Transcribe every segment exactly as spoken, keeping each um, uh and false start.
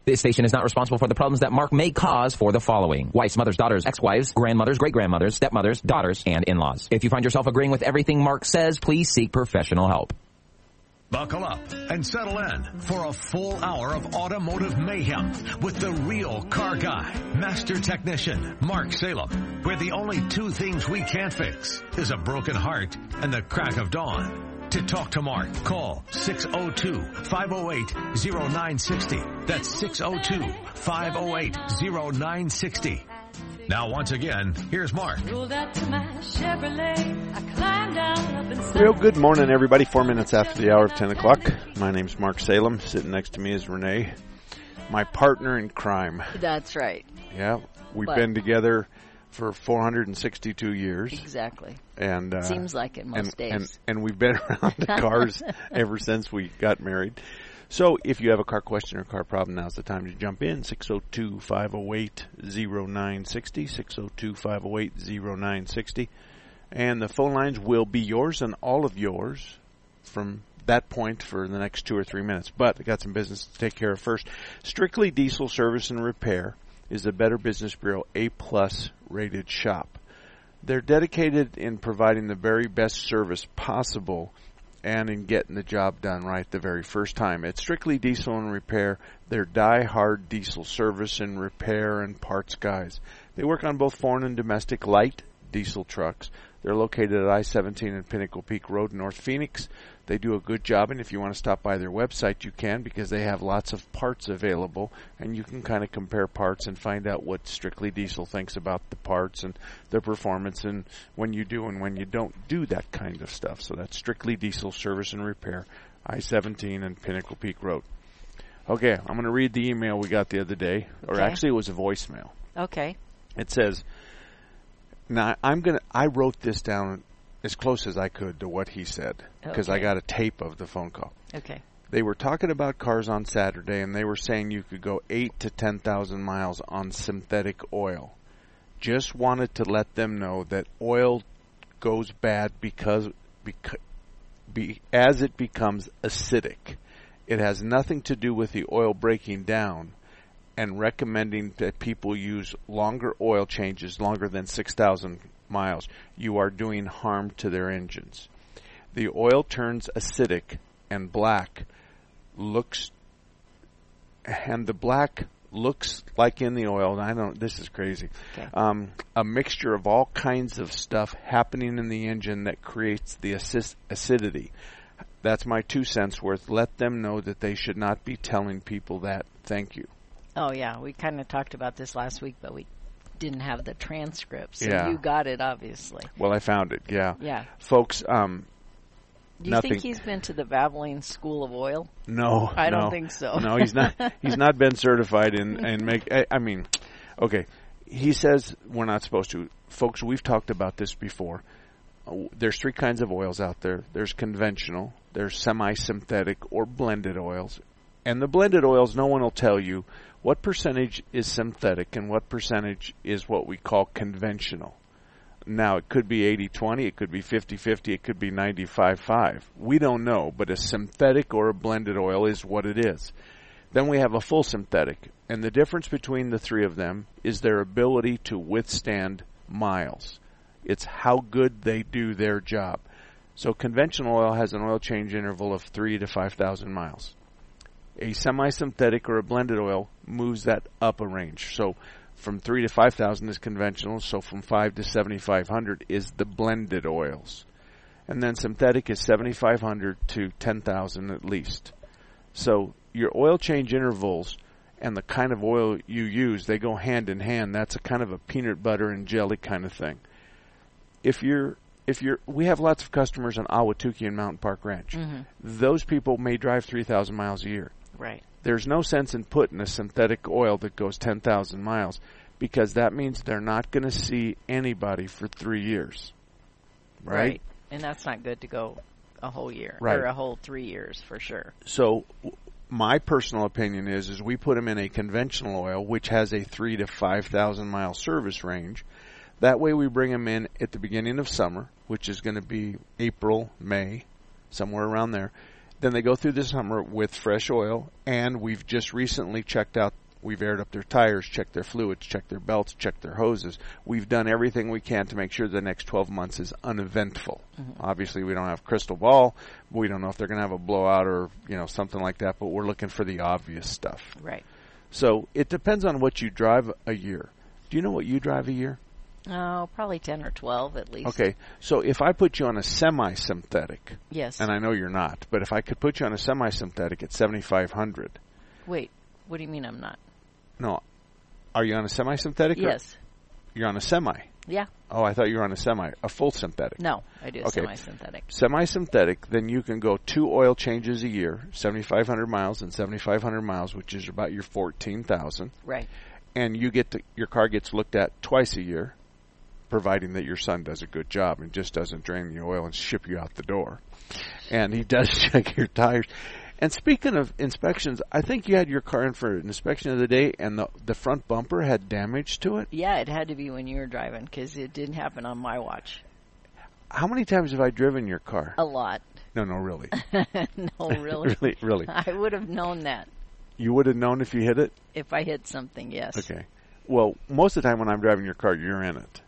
This station is not responsible for the problems that Mark may cause for the following: wives, mothers, daughters, ex-wives, grandmothers, great-grandmothers, stepmothers, daughters, and in-laws. If you find yourself agreeing with everything Mark says, please seek professional help. Buckle up and settle in for a full hour of automotive mayhem with the real car guy, master technician, Mark Salem, where the only two things we can't fix is a broken heart and the crack of dawn. To talk to Mark, call six oh two, five oh eight, oh nine six oh. That's six oh two, five oh eight, oh nine six oh. Now, once again, here's Mark. Real good morning, everybody. Four minutes after the hour of ten o'clock. My name's Mark Salem. Sitting next to me is Renee, my partner in crime. That's right. Yeah, we've But- been together for four hundred sixty-two years. Exactly. And uh, Seems like it most and, days. And, and we've been around the cars ever since we got married. So if you have a car question or car problem, now's the time to jump in. six oh two, five oh eight, oh nine six oh, six oh two, five oh eight, oh nine six oh. And the phone lines will be yours and all of yours from that point for the next two or three minutes. But I got some business to take care of first. Strictly Diesel Service and Repair is the Better Business Bureau A-plus rated shop. They're dedicated in providing the very best service possible and in getting the job done right the very first time. It's Strictly Diesel and Repair. They're die-hard diesel service and repair and parts guys. They work on both foreign and domestic light diesel trucks. They're located at I seventeen and Pinnacle Peak Road, North Phoenix. They do a good job, and if you want to stop by their website, you can, because they have lots of parts available, and you can kind of compare parts and find out what Strictly Diesel thinks about the parts and their performance, and when you do and when you don't do that kind of stuff. So that's Strictly Diesel Service and Repair, I seventeen and Pinnacle Peak Road. Okay, I'm going to read the email we got the other day, or Okay. actually it was a voicemail. Okay. It says, now I'm going to, I wrote this down as close as I could to what he said, because I Okay. got a tape of the phone call. Okay. They were talking about cars on Saturday, and they were saying you could go eight to ten thousand miles on synthetic oil. Just wanted to let them know that oil goes bad because, because be, as it becomes acidic. It has nothing to do with the oil breaking down, and recommending that people use longer oil changes, longer than six thousand miles. You are doing harm to their engines. The oil turns acidic and black, looks, and the black looks like in the oil, and I don't, this is crazy, Okay. um, a mixture of all kinds of stuff happening in the engine that creates the acid- acidity. That's my two cents worth. Let them know that they should not be telling people that. Thank you. Oh, yeah. We kind of talked about this last week, but we didn't have the transcript. So Yeah. you got it, obviously. Well, I found it, yeah. Yeah. Folks, um, Do you nothing. think he's been to the Valvoline School of Oil? No, I no. don't think so. No, he's not. He's not been certified in and make. I, I mean, okay. He says we're not supposed to. Folks, we've talked about this before. Uh, There's three kinds of oils out there. There's conventional, there's semi-synthetic, or blended oils. And the blended oils, no one will tell you what percentage is synthetic and what percentage is what we call conventional. Now, it could be eighty twenty, it could be fifty fifty, it could be ninety-five five. We don't know, but a synthetic or a blended oil is what it is. Then we have a full synthetic, and the difference between the three of them is their ability to withstand miles. It's how good they do their job. So conventional oil has an oil change interval of three to five thousand miles. A semi-synthetic or a blended oil moves that up a range. So from three to five thousand is conventional, so from five to seventy-five hundred is the blended oils. And then synthetic is seventy-five hundred to ten thousand at least. So your oil change intervals and the kind of oil you use, they go hand in hand. That's a kind of a peanut butter and jelly kind of thing. If you're If you're, we have lots of customers on Ahwatukee and Mountain Park Ranch. Mm-hmm. Those people may drive three thousand miles a year. Right. There's no sense in putting a synthetic oil that goes ten thousand miles, because that means they're not going to see anybody for three years. Right? Right. And that's not good to go a whole year. Right. Or a whole three years, for sure. So my personal opinion is, is we put them in a conventional oil, which has a three to five thousand mile service range. That way we bring them in at the beginning of summer, which is going to be April, May, somewhere around there. Then they go through the summer with fresh oil, and we've just recently checked out, we've aired up their tires, checked their fluids, checked their belts, checked their hoses. We've done everything we can to make sure the next twelve months is uneventful. Mm-hmm. Obviously, we don't have crystal ball. We don't know if they're going to have a blowout or, you know, something like that, but we're looking for the obvious stuff. Right. So it depends on what you drive a year. Do you know what you drive a year? Oh, probably ten or twelve at least. Okay, so if I put you on a semi-synthetic, yes, and I know you're not, but if I could put you on a semi-synthetic at seventy-five hundred. Wait, what do you mean I'm not? No, are you on a semi-synthetic? Yes. You're on a semi? Yeah. Oh, I thought you were on a semi, a full synthetic. No, I do a okay. semi-synthetic. Semi-synthetic, then you can go two oil changes a year, seventy-five hundred miles and seventy-five hundred miles, which is about your fourteen thousand. Right. And you get to, your car gets looked at twice a year, providing that your son does a good job and just doesn't drain the oil and ship you out the door. And he does check your tires. And speaking of inspections, I think you had your car in for an inspection of the day, and the the front bumper had damage to it? Yeah, it had to be when you were driving, because it didn't happen on my watch. How many times have I driven your car? A lot. No, no, really. No, really? really, really. I would have known that. You would have known if you hit it? If I hit something, yes. Okay. Well, most of the time when I'm driving your car, you're in it.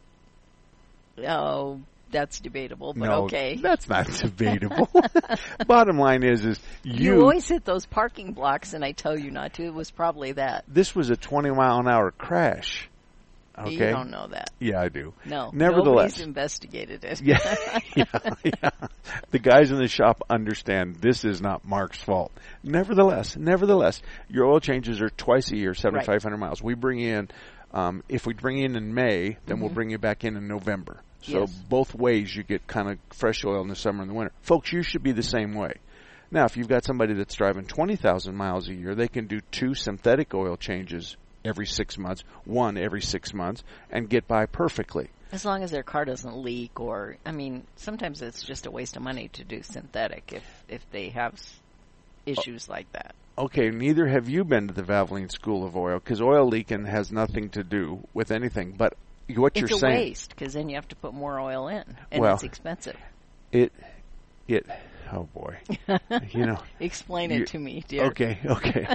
Oh, that's debatable, but no, okay. That's not debatable. Bottom line is, is you... You always hit those parking blocks, and I tell you not to. It was probably that. This was a twenty mile an hour crash. Okay? You don't know that. Yeah, I do. No. Nevertheless. Nobody's investigated it. yeah, yeah, yeah. The guys in the shop understand this is not Mark's fault. Nevertheless, nevertheless, your oil changes are twice a year, seventy-five hundred right. miles. We bring in, um, if we bring in in May, then mm-hmm. we'll bring you back in in November. So yes. both ways you get kind of fresh oil in the summer and the winter. Folks, you should be the same way. Now, if you've got somebody that's driving twenty thousand miles a year, they can do two synthetic oil changes every six months, one every six months, and get by perfectly. As long as their car doesn't leak or, I mean, sometimes it's just a waste of money to do synthetic if, if they have s- issues oh. like that. Okay, neither have you been to the Valvoline School of Oil, because oil leaking has nothing to do with anything. But what it's you're a saying... It's a waste, because then you have to put more oil in, and well, it's expensive. It, it, oh boy. you know. Explain it to me, dear. Okay, okay.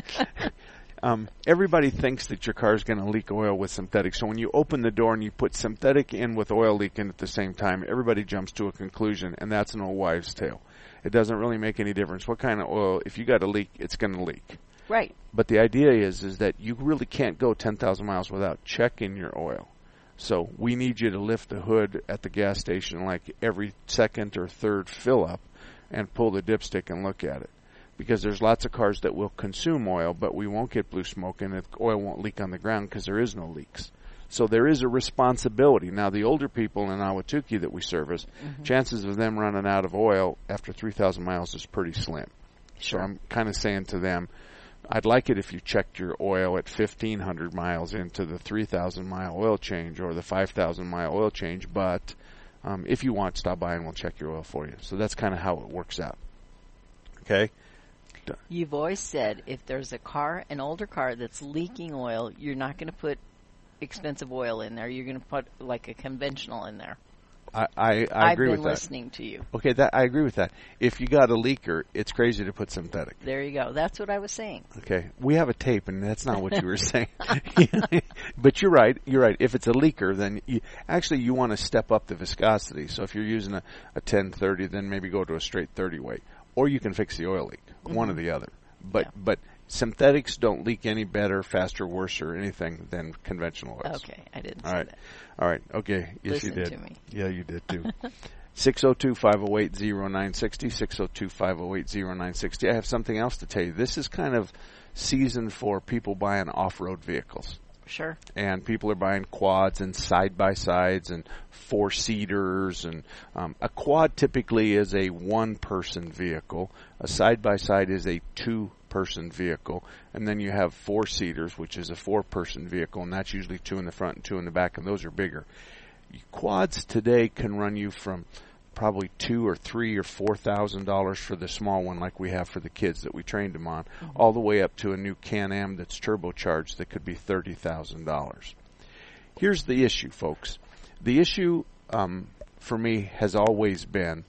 Um, everybody thinks that your car is going to leak oil with synthetic. So when you open the door and you put synthetic in with oil leaking at the same time, everybody jumps to a conclusion, and that's an old wives' tale. It doesn't really make any difference what kind of oil. If you got a leak, it's going to leak. Right. But the idea is is that you really can't go ten thousand miles without checking your oil. So we need you to lift the hood at the gas station like every second or third fill up and pull the dipstick and look at it. Because there's lots of cars that will consume oil, but we won't get blue smoke, and the oil won't leak on the ground because there is no leaks. So there is a responsibility. Now, the older people in Ahwatukee that we service, mm-hmm. chances of them running out of oil after three thousand miles is pretty slim. Sure. So I'm kind of saying to them, I'd like it if you checked your oil at fifteen hundred miles into the three thousand mile oil change or the five thousand mile oil change, but um, if you want, stop by and we'll check your oil for you. So that's kind of how it works out. Okay? You've always said if there's a car, an older car that's leaking oil, you're not going to put expensive oil in there. You're going to put like a conventional in there. I, I, I agree with that. I've been listening to you. Okay, that I agree with that. If you got a leaker, it's crazy to put synthetic. There you go. That's what I was saying. Okay, we have a tape, and that's not what you were saying. But you're right. You're right. If it's a leaker, then you, actually you want to step up the viscosity. So if you're using a, a ten thirty, then maybe go to a straight thirty weight. Or you can fix the oil leak, mm-hmm. one or the other. But yeah. but synthetics don't leak any better, faster, worse, or anything than conventional oils. Okay, I didn't All say right. that. All right, okay. Yes, Listen you did. to me. Yeah, you did too. six oh two, five oh eight, oh nine six oh, six oh two, five oh eight, oh nine six oh. I have something else to tell you. This is kind of season for people buying off-road vehicles. Sure. And people are buying quads and side-by-sides and four-seaters. And um, a quad typically is a one-person vehicle. A side-by-side is a two-person vehicle. And then you have four-seaters, which is a four-person vehicle, and that's usually two in the front and two in the back, and those are bigger. Quads today can run you from probably two or three or four thousand dollars for the small one, like we have for the kids that we trained them on, mm-hmm. all the way up to a new Can-Am that's turbocharged that could be thirty thousand dollars. Here's the issue, folks. The issue um, for me has always been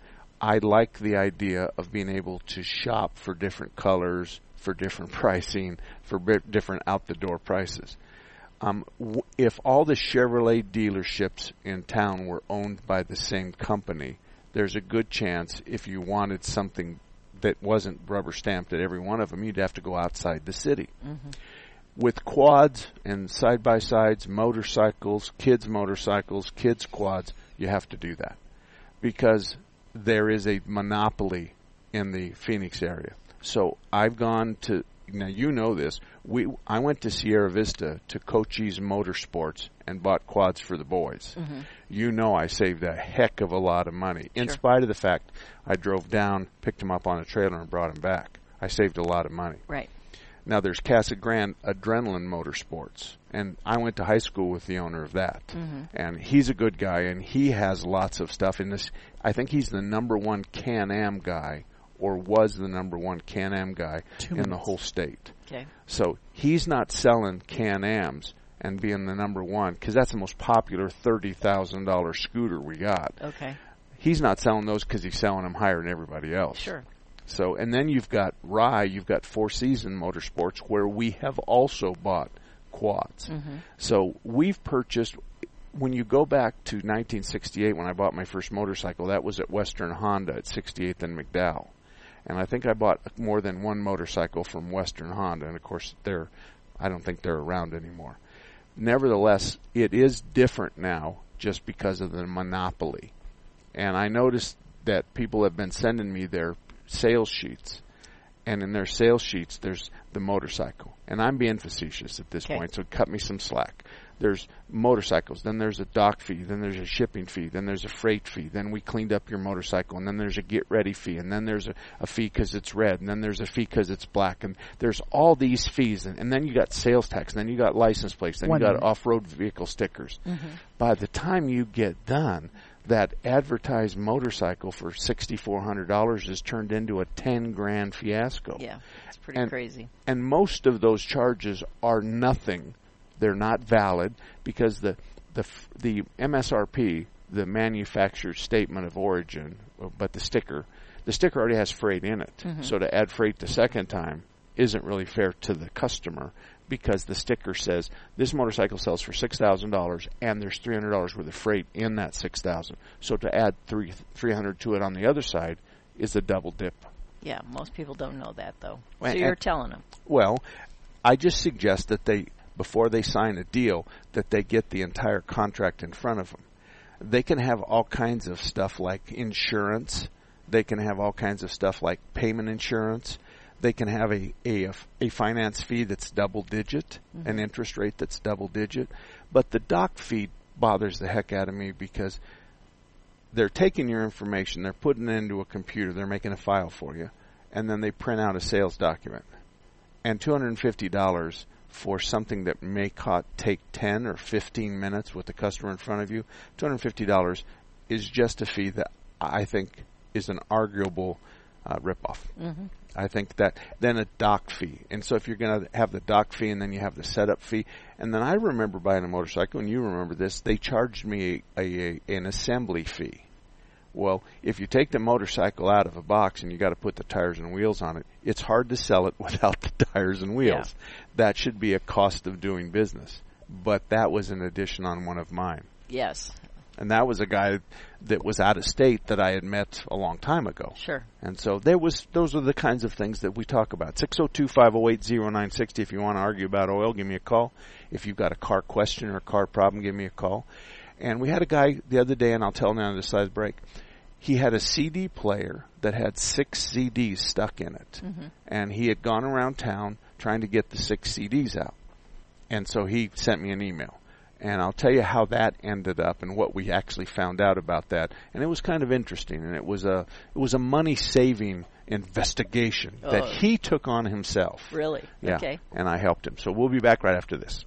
I like the idea of being able to shop for different colors, for different pricing, for b- different out-the-door prices. Um, w- if all the Chevrolet dealerships in town were owned by the same company, there's a good chance if you wanted something that wasn't rubber stamped at every one of them, you'd have to go outside the city. Mm-hmm. With quads and side-by-sides, motorcycles, kids' motorcycles, kids' quads, you have to do that because there is a monopoly in the Phoenix area. So I've gone to, now you know this, we I went to Sierra Vista to Cochise Motorsports and bought quads for the boys. Mm-hmm. You know I saved a heck of a lot of money, in Sure. spite of the fact I drove down, picked them up on a trailer, and brought them back. I saved a lot of money. Right. Now there's Casa Grande Adrenaline Motorsports, and I went to high school with the owner of that. Mm-hmm. And he's a good guy, and he has lots of stuff in this. I think he's the number one Can-Am guy, or was the number one Can-Am guy Two in the minutes. whole state. Okay. So he's not selling Can-Ams and being the number one, because that's the most popular thirty thousand dollars scooter we got. Okay. He's not selling those because he's selling them higher than everybody else. Sure. So, and then you've got Rye, you've got Four Season Motorsports, where we have also bought quads. Mm-hmm. So we've purchased, when you go back to nineteen sixty-eight when I bought my first motorcycle, that was at Western Honda at sixty-eighth and McDowell. And I think I bought more than one motorcycle from Western Honda, and of course they're, I don't think they're around anymore. Nevertheless, it is different now just because of the monopoly. And I noticed that people have been sending me their sales sheets, and in their sales sheets there's the motorcycle, and I'm being facetious at this Okay. point, so cut me some slack. There's motorcycles, then there's a dock fee, then there's a shipping fee, then there's a freight fee, then we cleaned up your motorcycle, and then there's a get ready fee, and then there's a, a fee because it's red, and then there's a fee because it's black, and there's all these fees, and, and then you got sales tax, and then you got license plates, then One you got minute. off-road vehicle stickers. Mm-hmm. By the time you get done, that advertised motorcycle for sixty-four hundred dollars is turned into a ten grand fiasco. Yeah. It's pretty And- crazy. And most of those charges are nothing. They're not valid because the the f- the M S R P, the manufacturer's statement of origin, but the sticker, the sticker already has freight in it. Mhm. So to add freight the second time isn't really fair to the customer, because the sticker says this motorcycle sells for six thousand dollars and there's three hundred dollars worth of freight in that six thousand dollars. So to add three three hundred dollars to it on the other side is a double dip. Yeah. Most people don't know that though. Well, So you're and- telling them. Well, I just suggest that they, before they sign a deal, that they get the entire contract in front of them. They can have all kinds of stuff like insurance. They can have all kinds of stuff like payment insurance. They can have a, a, a finance fee that's double digit, Mm-hmm. an interest rate that's double digit. But the doc fee bothers the heck out of me because they're taking your information, they're putting it into a computer, they're making a file for you, and then they print out a sales document. And two hundred fifty dollars for something that may co- take ten or fifteen minutes with the customer in front of you, two hundred fifty dollars is just a fee that I think is an arguable uh, ripoff. Mm-hmm. I think that then a dock fee. And so if you're going to have the dock fee and then you have the setup fee, and then I remember buying a motorcycle, and you remember this, they charged me a, a, a an assembly fee. Well, if you take the motorcycle out of a box and you got to put the tires and wheels on it, it's hard to sell it without the tires and wheels. That should be a cost of doing business. But that was an addition on one of mine. Yes. And that was a guy that was out of state that I had met a long time ago. Sure. And so there was, those are the kinds of things that we talk about. six oh two, five oh eight, oh nine six oh. If you want to argue about oil, give me a call. If you've got a car question or a car problem, give me a call. And we had a guy the other day, and I'll tell him on the side of the break. He had a C D player that had six C Ds stuck in it. Mm-hmm. And he had gone around town trying to get the six C Ds out. And so he sent me an email. And I'll tell you how that ended up and what we actually found out about that. And it was kind of interesting. And it was a it was a money-saving investigation Oh. that he took on himself. Really? Yeah. Okay. And I helped him. So we'll be back right after this.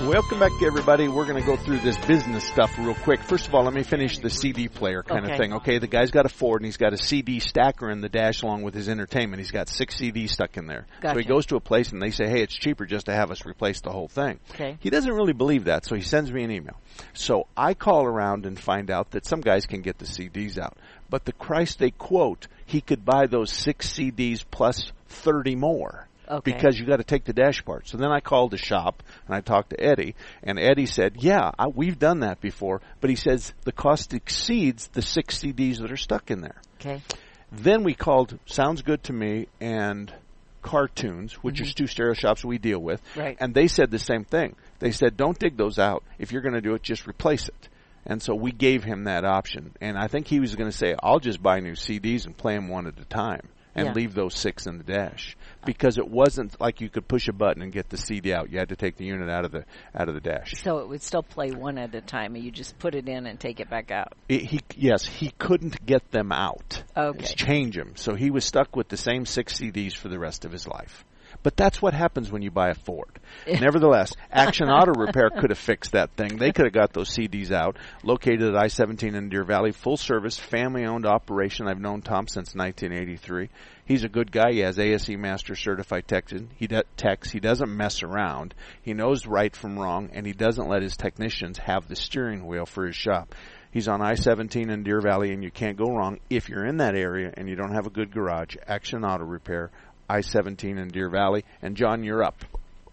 Welcome back, everybody. We're going to go through this business stuff real quick. First of all, let me finish the C D player kind Okay. of thing. Okay, the guy's got a Ford, and he's got a C D stacker in the dash along with his entertainment. He's got six C Ds stuck in there. So he Gotcha. goes to a place, and they say, hey, it's cheaper just to have us replace the whole thing. Okay. He doesn't really believe that, so he sends me an email. So I call around and find out that some guys can get the C Ds out. But the Christ they quote, he could buy those six C Ds plus thirty more. Okay. Because you got to take the dash part. So then I called the shop and I talked to Eddie, and Eddie said, yeah, I, we've done that before, but he says the cost exceeds the six C Ds that are stuck in there. Okay. Then we called Sounds Good to Me and Cartoons, which Mm-hmm. is two stereo shops we deal with, Right. and they said the same thing. They said, don't dig those out. If you're going to do it, just replace it. And so we gave him that option. And I think he was going to say, I'll just buy new C Ds and play them one at a time and Yeah. leave those six in the dash. Because it wasn't like you could push a button and get the C D out. You had to take the unit out of the out of the dash. So it would still play one at a time, and you just put it in and take it back out. It, he yes, he couldn't get them out. Okay. Just change them. So he was stuck with the same six C Ds for the rest of his life. But that's what happens when you buy a Ford. Nevertheless, Action Auto Repair could have fixed that thing. They could have got those C Ds out. Located at I seventeen in Deer Valley, full service, family-owned operation. I've known Tom since nineteen eighty-three. He's a good guy. He has A S E Master Certified Texan. He de- techs. He doesn't mess around. He knows right from wrong, and he doesn't let his technicians have the steering wheel for his shop. He's on I seventeen in Deer Valley, and you can't go wrong. If you're in that area and you don't have a good garage, Action Auto Repair, I seventeen in Deer Valley. And, John, you're up.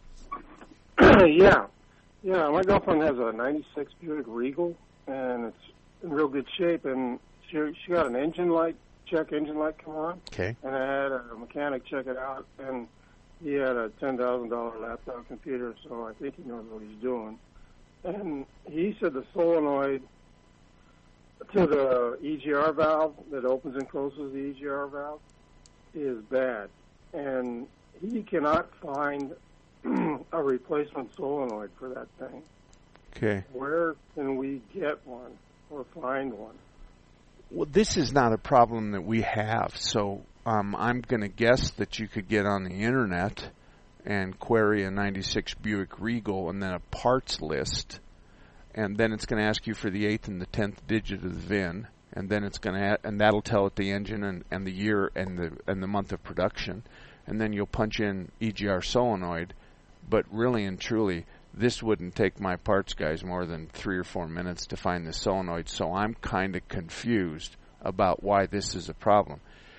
yeah. Yeah, my girlfriend has a ninety-six Buick Regal, and it's in real good shape, and she, she got an engine light, check engine light come on. Okay. And I had a mechanic check it out, and he had a ten thousand dollars laptop computer, so I think he knows what he's doing. And he said the solenoid to the E G R valve that opens and closes the E G R valve is bad. And he cannot find a replacement solenoid for that thing. Okay. Where can we get one or find one? Well, this is not a problem that we have, so um, I'm going to guess that you could get on the Internet and query a ninety-six Buick Regal and then a parts list, and then it's going to ask you for the eighth and the tenth digit of the V I N, and then it's going to and that'll tell it the engine and, and the year and the and the month of production, and then you'll punch in E G R solenoid. But really and truly, this wouldn't take my parts guys more than three or four minutes to find the solenoid, so I'm kind of confused about why this is a problem.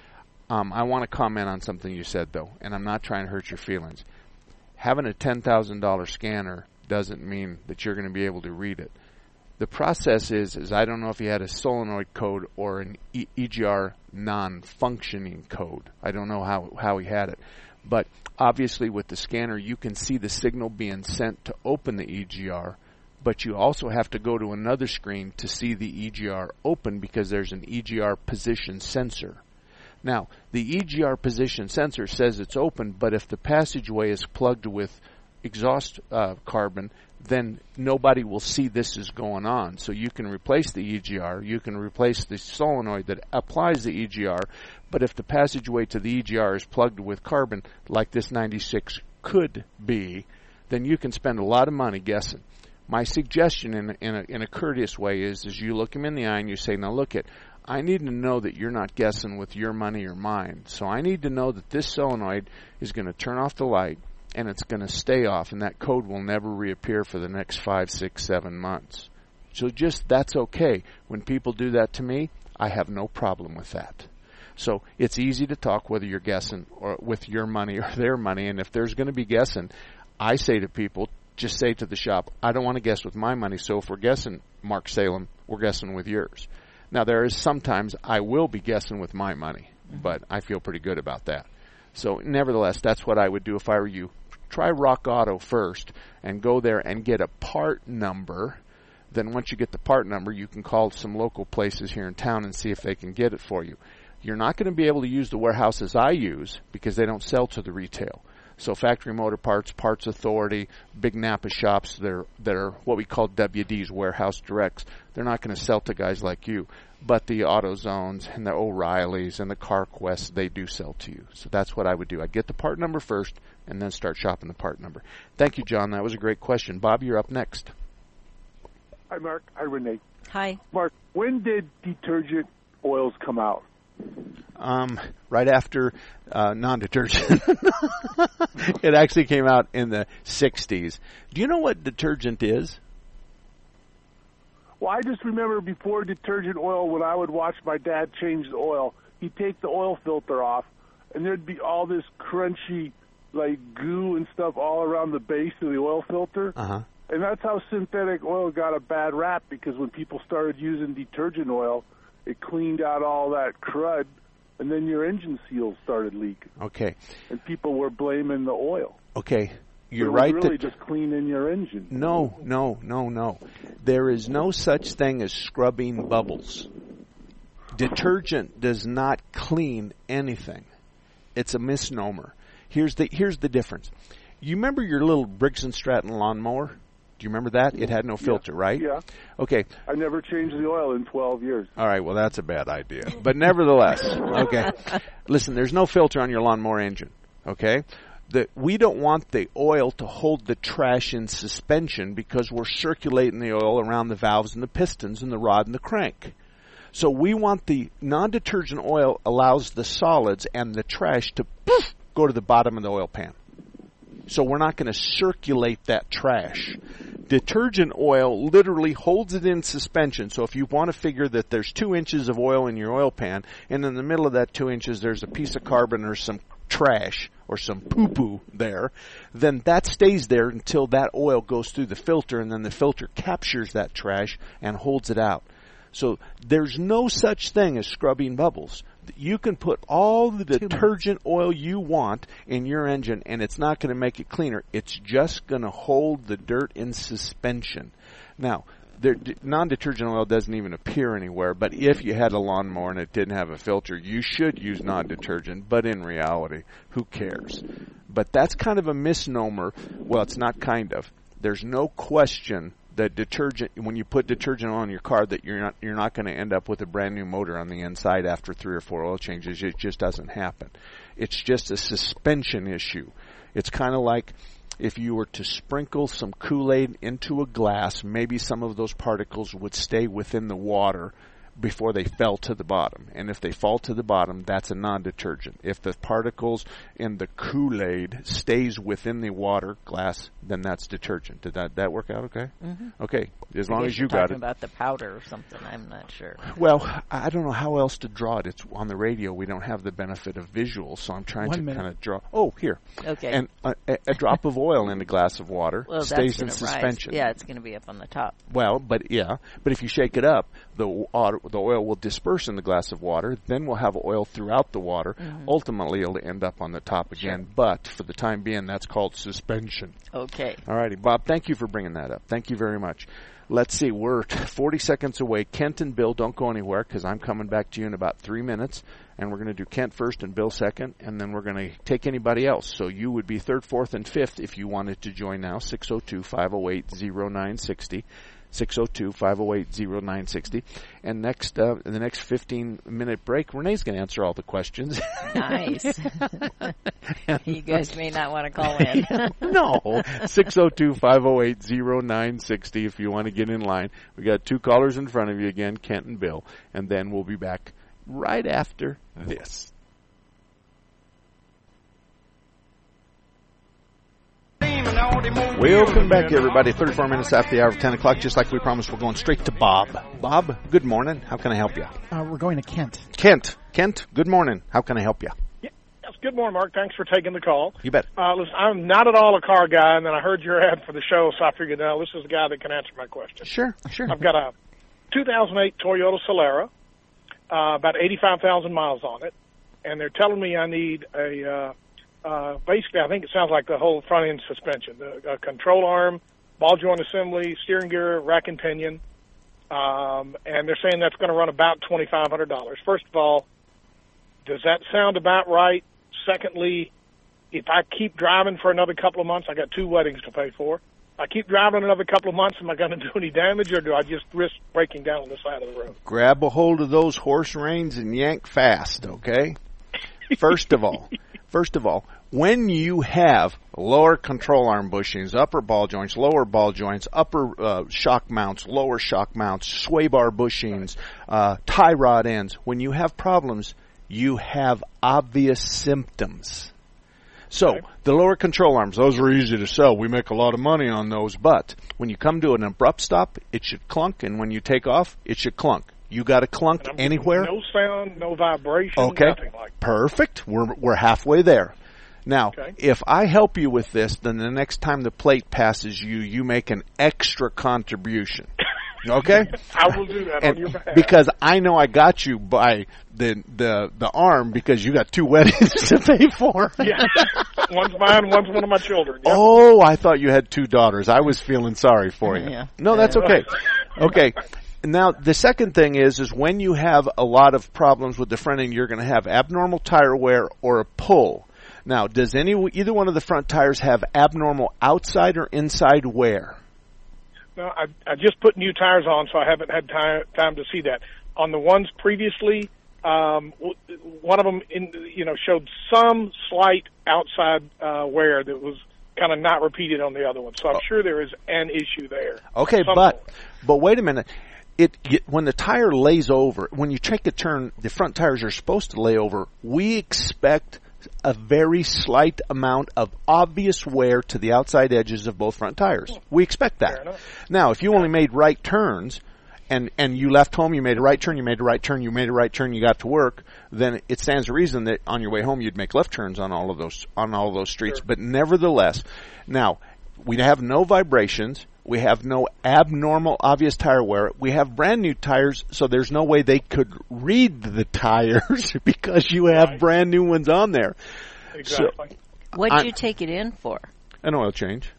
Um, I want to comment on something you said, though, and I'm not trying to hurt your feelings. Having a ten thousand dollars scanner doesn't mean that you're going to be able to read it. The process is, is I don't know if he had a solenoid code or an e- EGR non-functioning code. I don't know how, how he had it. But obviously with the scanner, you can see the signal being sent to open the E G R, but you also have to go to another screen to see the E G R open because there's an E G R position sensor. Now, the E G R position sensor says it's open, but if the passageway is plugged with exhaust uh, carbon, then nobody will see this is going on. So you can replace the E G R, you can replace the solenoid that applies the E G R, but if the passageway to the E G R is plugged with carbon, like this ninety-six could be, then you can spend a lot of money guessing. My suggestion in a, in a, in a courteous way is, is you look him in the eye and you say, now look it, I need to know that you're not guessing with your money or mine. So I need to know that this solenoid is going to turn off the light and it's going to stay off, and that code will never reappear for the next five, six, seven months. So just, that's okay. When people do that to me, I have no problem with that. So it's easy to talk whether you're guessing or with your money or their money, and if there's going to be guessing, I say to people, just say to the shop, I don't want to guess with my money, so if we're guessing, Mark Salem, we're guessing with yours. Now, there is sometimes I will be guessing with my money, but I feel pretty good about that. So nevertheless, that's what I would do if I were you. Try Rock Auto first and go there and get a part number. Then once you get the part number, you can call some local places here in town and see if they can get it for you. You're not going to be able to use the warehouses I use because they don't sell to the retail. So Factory Motor Parts, Parts Authority, Big Napa shops that are, that are what we call W Ds, Warehouse Directs, they're not going to sell to guys like you. but the AutoZones and the O'Reillys and the CarQuest, they do sell to you. So that's what I would do. I'd get the part number first and then start shopping the part number. Thank you, John. That was a great question. Bob, you're up next. Hi, Mark. Hi, Renee. Hi. Mark, when did detergent oils come out? Um, right after uh, non-detergent. It actually came out in the sixties. Do you know what detergent is? Well, I just remember before detergent oil, when I would watch my dad change the oil, he'd take the oil filter off, and there'd be all this crunchy, like, goo and stuff all around the base of the oil filter. Uh-huh. And that's how synthetic oil got a bad rap, because when people started using detergent oil, it cleaned out all that crud, and then your engine seals started leaking. Okay. And people were blaming the oil. Okay. You're it was right. really that just cleaning your engine. No, no, no, no. There is no such thing as scrubbing bubbles. Detergent does not clean anything. It's a misnomer. Here's the here's the difference. You remember your little Briggs and Stratton lawnmower? Do you remember that? It had no filter, yeah. right? Yeah. Okay. I never changed the oil in twelve years. All right, well, that's a bad idea. But nevertheless, okay. Listen, there's no filter on your lawnmower engine, okay? The, we don't want the oil to hold the trash in suspension because we're circulating the oil around the valves and the pistons and the rod and the crank. So we want the non-detergent oil allows the solids and the trash to poof, go to the bottom of the oil pan. So we're not going to circulate that trash. Detergent oil literally holds it in suspension. So if you want to figure that there's two inches of oil in your oil pan, and in the middle of that two inches there's a piece of carbon or some trash or some poo-poo there, then that stays there until that oil goes through the filter, and then the filter captures that trash and holds it out. So there's no such thing as scrubbing bubbles. You can put all the detergent oil you want in your engine, and it's not going to make it cleaner. It's just going to hold the dirt in suspension. Now, there, non-detergent oil doesn't even appear anywhere, but if you had a lawnmower and it didn't have a filter, you should use non-detergent, but in reality, who cares? But that's kind of a misnomer. Well, it's not kind of. There's no question that detergent, when you put detergent on your car, that you're not you're not going to end up with a brand new motor on the inside after three or four oil changes. It just doesn't happen. It's just a suspension issue. It's kind of like if you were to sprinkle some Kool-Aid into a glass, maybe some of those particles would stay within the water before they fell to the bottom. And if they fall to the bottom, that's a non-detergent. If the particles in the Kool-Aid stays within the water glass, then that's detergent. Did that, that work out okay? Mm-hmm. Okay, as I long guess as you you're got talking it. about the powder or something. I'm not sure. Well, I don't know how else to draw it. It's on the radio. We don't have the benefit of visual, so I'm trying One to minute. kind of draw. Oh, here. Okay. And a, a, a drop of oil in a glass of water well, stays that's in gonna suspension. Rise. Yeah, it's going to be up on the top. Well, but yeah, but if you shake it up, the water, the oil will disperse in the glass of water. Then we'll have oil throughout the water. Mm-hmm. Ultimately, it'll end up on the top again. Sure. But for the time being, that's called suspension. Okay. All righty, Bob. Thank you for bringing that up. Thank you very much. Let's see. We're forty seconds away. Kent and Bill, don't go anywhere because I'm coming back to you in about three minutes. And we're going to do Kent first and Bill second, and then we're going to take anybody else. So you would be third, fourth, and fifth if you wanted to join now. six oh two, five oh eight, oh nine six oh. six oh two, five oh eight, oh nine six oh. And next, uh, in the next fifteen-minute break, Renee's going to answer all the questions. Nice. You guys may not want to call in. No. six oh two, five oh eight, oh nine six oh if you want to get in line. We got two callers in front of you again, Kent and Bill. And then we'll be back right after this. Welcome back, everybody. thirty-four minutes after the hour of ten o'clock. Just like we promised, we're going straight to Bob. Bob, good morning. How can I help you? Uh, we're going to Kent. Kent. Kent, good morning. How can I help you? Yes, good morning, Mark. Thanks for taking the call. You bet. Uh, listen, I'm not at all a car guy, and then I heard your ad for the show, so I figured, no, this is the guy that can answer my question. Sure, sure. I've got a two thousand eight Toyota Solara, uh, about eighty-five thousand miles on it, and they're telling me I need a, uh, uh, basically, I think it sounds like the whole front end suspension, the uh, control arm, ball joint assembly, steering gear, rack and pinion, um, and they're saying that's going to run about twenty-five hundred dollars. First of all, does that sound about right? Secondly, if I keep driving for another couple of months, I got two weddings to pay for. I keep driving another couple of months, am I going to do any damage, or do I just risk breaking down on the side of the road? Grab a hold of those horse reins and yank fast, okay? First of all, first of all, when you have lower control arm bushings, upper ball joints, lower ball joints, upper uh, shock mounts, lower shock mounts, sway bar bushings, uh, tie rod ends, when you have problems, you have obvious symptoms. So, Okay. the lower control arms, those are easy to sell. We make a lot of money on those. But when you come to an abrupt stop, it should clunk. And when you take off, it should clunk. You got a clunk And I'm getting anywhere? No sound, no vibration, Okay. nothing like that. Perfect. We're we're halfway there. Now, Okay. if I help you with this, then the next time the plate passes you, you make an extra contribution. Okay? I will do that And on your behalf. because I know I got you by the the the arm because you got two weddings to pay for. Yeah. One's mine, one's one of my children. Yep. Oh, I thought you had two daughters. I was feeling sorry for you. Yeah. No, that's okay. Okay. Now, the second thing is, is when you have a lot of problems with the front end, you're going to have abnormal tire wear or a pull. Now, does any either one of the front tires have abnormal outside or inside wear? No, I, I just put new tires on, so I haven't had time time to see that. On the ones previously, um, w- one of them, in, you know, showed some slight outside uh, wear that was kind of not repeated on the other one. So I'm sure there is an issue there. Okay, Some but sort. but wait a minute. It, it when the tire lays over, when you take a turn, the front tires are supposed to lay over. We expect a very slight amount of obvious wear to the outside edges of both front tires. We expect Fair that. enough. Now, if you only made right turns and and you left home, you made a right turn, you made a right turn, you made a right turn, you got to work, then it stands to reason that on your way home you'd make left turns on all of those on all of those streets. Sure. But nevertheless, now we have no vibrations. We have no abnormal, obvious tire wear. We have brand new tires, so there's no way they could read the tires because you have Right. brand new ones on there. Exactly. What'd I- you take it in for? An oil change.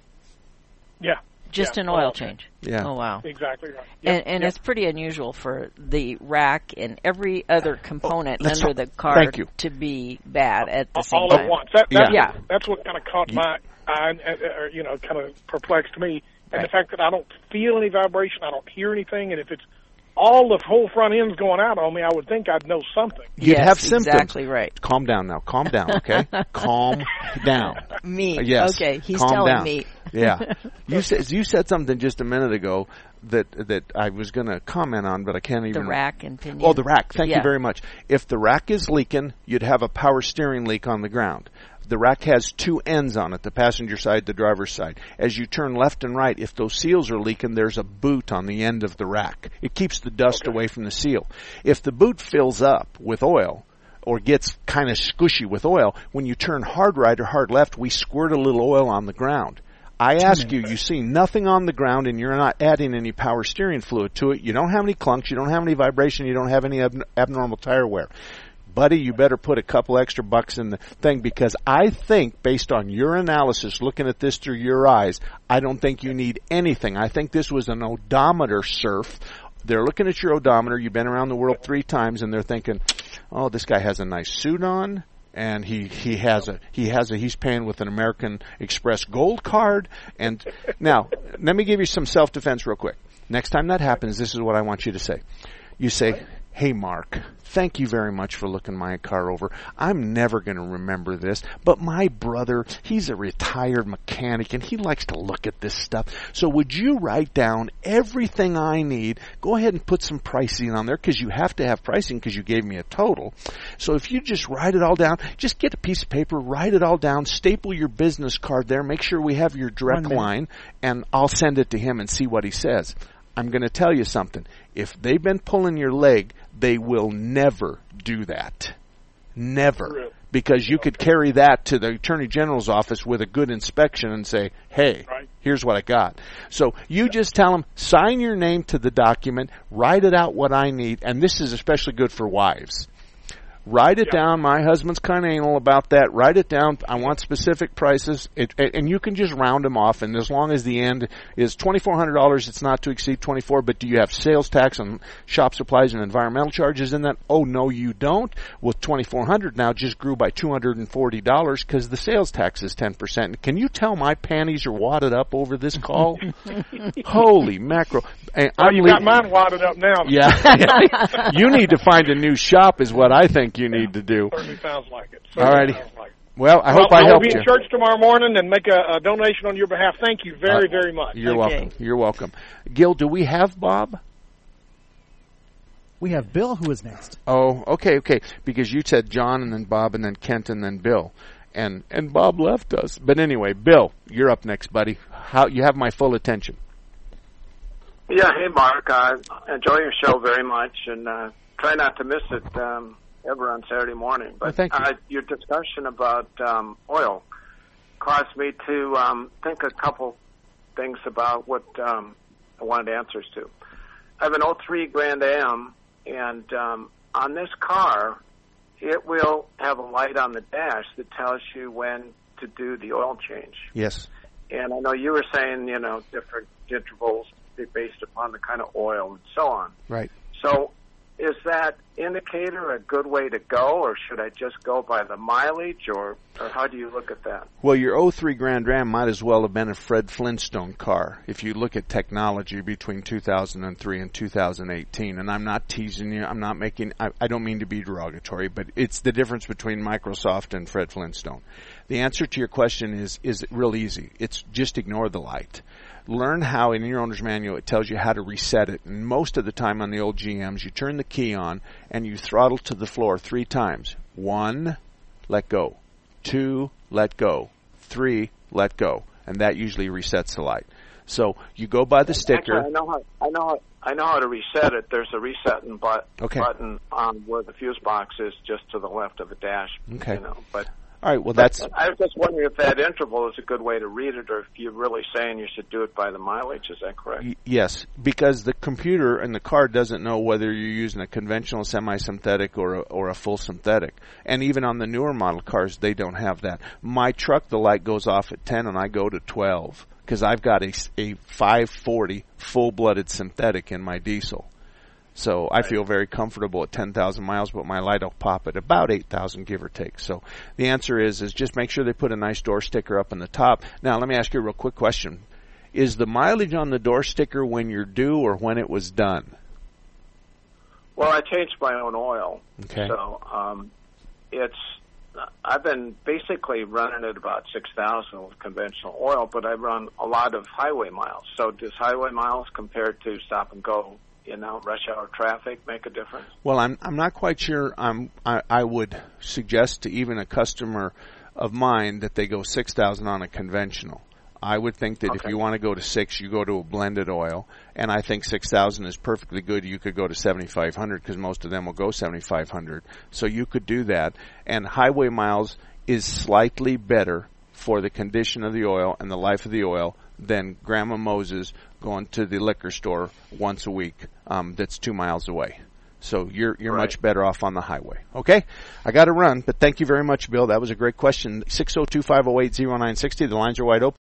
yeah. Just Yeah, an oil oil change. Yeah. Oh wow. Exactly right. Yep. And, and Yep. it's pretty unusual for the rack and every other component let's under talk- the car thank you. to be bad at the same all time. at once. That, that's, Yeah. what, that's what kind of caught my eye, and, and, or, you know, kind of perplexed me. And Right. the fact that I don't feel any vibration, I don't hear anything, and if it's all the whole front end's going out on me, I would think I'd know something. You'd Yes, have symptoms. exactly right. Calm down now. Calm down, okay? Calm down. Me. Yes. Okay, he's Calm telling down. me. Yeah. You said you said something just a minute ago that that I was going to comment on, but I can't The even. rack and pinion. Oh, the rack. Thank you Yeah. very much. If the rack is leaking, you'd have a power steering leak on the ground. The rack has two ends on it, the passenger side, the driver's side. As you turn left and right, if those seals are leaking, there's a boot on the end of the rack. It keeps the dust away from the seal. If the boot fills up with oil, or gets kind of squishy with oil, when you turn hard right or hard left, we squirt a little oil on the ground. I ask you, you see nothing on the ground and you're not adding any power steering fluid to it. You don't have any clunks, you don't have any vibration, you don't have any ab- abnormal tire wear. Buddy, you better put a couple extra bucks in the thing because I think, based on your analysis, looking at this through your eyes, I don't think you need anything. I think this was an odometer surf. They're looking at your odometer. You've been around the world three times, and they're thinking, "Oh, this guy has a nice suit on, and he he has a he has a he's paying with an American Express Gold card." And now, let me give you some self-defense real quick. Next time that happens, this is what I want you to say. You say, "Hey, Mark, thank you very much for looking my car over. I'm never going to remember this, but my brother, he's a retired mechanic, and he likes to look at this stuff. So would you write down everything I need? Go ahead and put some pricing on there, because you have to have pricing because you gave me a total. So if you just write it all down, just get a piece of paper, write it all down, staple your business card there, make sure we have your direct line, and I'll send it to him and see what he says." I'm going to tell you something. If they've been pulling your leg, they will never do that. Never. Really? Because you could carry that to the Attorney General's office with a good inspection and say, "Hey, Right. here's what I got." So you just tell them, sign your name to the document, write it out what I need, and this is especially good for wives. Write it Yeah. down. My husband's kind of anal about that. Write it down. I want specific prices, it, and you can just round them off. And as long as the end is twenty-four hundred dollars, it's not to exceed twenty-four. But do you have sales tax and shop supplies and environmental charges in that? Oh no, you don't. Well, twenty-four hundred now just grew by two hundred and forty dollars because the sales tax is ten percent. Can you tell my panties are wadded up over this call? Holy mackerel! And Well, I'm you leaving- got mine wadded up now. Yeah, you need to find a new shop, is what I think you need to do. Certainly sounds like it. All Certainly righty. sounds like it. Well, I Well, hope I will helped be you. in church tomorrow morning and make a, a donation on your behalf. Thank you very, Uh, very much. You're Okay. welcome. You're welcome. Gil, do we have Bob? We have Bill, who is next. Oh, okay, okay. Because you said John and then Bob and then Kent and then Bill. And and Bob left us. But anyway, Bill, you're up next, buddy. How you have my full attention. Yeah, hey, Mark. I enjoy your show very much, and uh, try not to miss it um, ever on Saturday morning. But Well, thank you. Uh, your discussion about um, oil caused me to um, think a couple things about what um, I wanted answers to. I have an oh three Grand Am, and um, on this car, it will have a light on the dash that tells you when to do the oil change. Yes. And I know you were saying, you know, different intervals based upon the kind of oil and so on. Right. So is that indicator a good way to go, or should I just go by the mileage, or, or how do you look at that? Well, your oh three Grand Ram might as well have been a Fred Flintstone car if you look at technology between two thousand three and two thousand eighteen. And I'm not teasing you. I'm not making, I, I don't mean to be derogatory, but it's the difference between Microsoft and Fred Flintstone. The answer to your question is, is real easy. It's just ignore the light. Learn how, in your owner's manual, it tells you how to reset it. And most of the time on the old G Ms, you turn the key on and you throttle to the floor three times. One, let go. Two, let go. Three, let go. And that usually resets the light. So you go by the sticker. Actually, I know how I know how, I know how to reset it. There's a reset but, Okay. button on where the fuse box is, just to the left of the dash. Okay. You know, but All right, well, that's... I was just wondering if that interval is a good way to read it, or if you're really saying you should do it by the mileage. Is that correct? Y- yes, because the computer and the car doesn't know whether you're using a conventional semi-synthetic or a, or a full synthetic. And even on the newer model cars, they don't have that. My truck, the light goes off at ten and I go to twelve because I've got a, s- a five forty full-blooded synthetic in my diesel. So I feel very comfortable at ten thousand miles, but my light will pop at about eight thousand, give or take. So the answer is, is just make sure they put a nice door sticker up in the top. Now, let me ask you a real quick question. Is the mileage on the door sticker when you're due or when it was done? Well, I changed my own oil. Okay. So um, it's I've been basically running at about six thousand with conventional oil, but I run a lot of highway miles. So does highway miles compared to stop and go, you know, rush hour traffic make a difference? Well, I'm I'm not quite sure. I'm I, I would suggest to even a customer of mine that they go six thousand on a conventional. I would think that if Okay. you want to go to six, you go to a blended oil, and I think six thousand is perfectly good. You could go to seventy-five hundred because most of them will go seventy-five hundred. So you could do that. And highway miles is slightly better for the condition of the oil and the life of the oil than Grandma Moses going to the liquor store once a week um, that's two miles away. So you're you're Right. much better off on the highway. Okay? I got to run, but thank you very much, Bill. That was a great question. six oh two, five oh eight, oh nine six oh. The lines are wide open.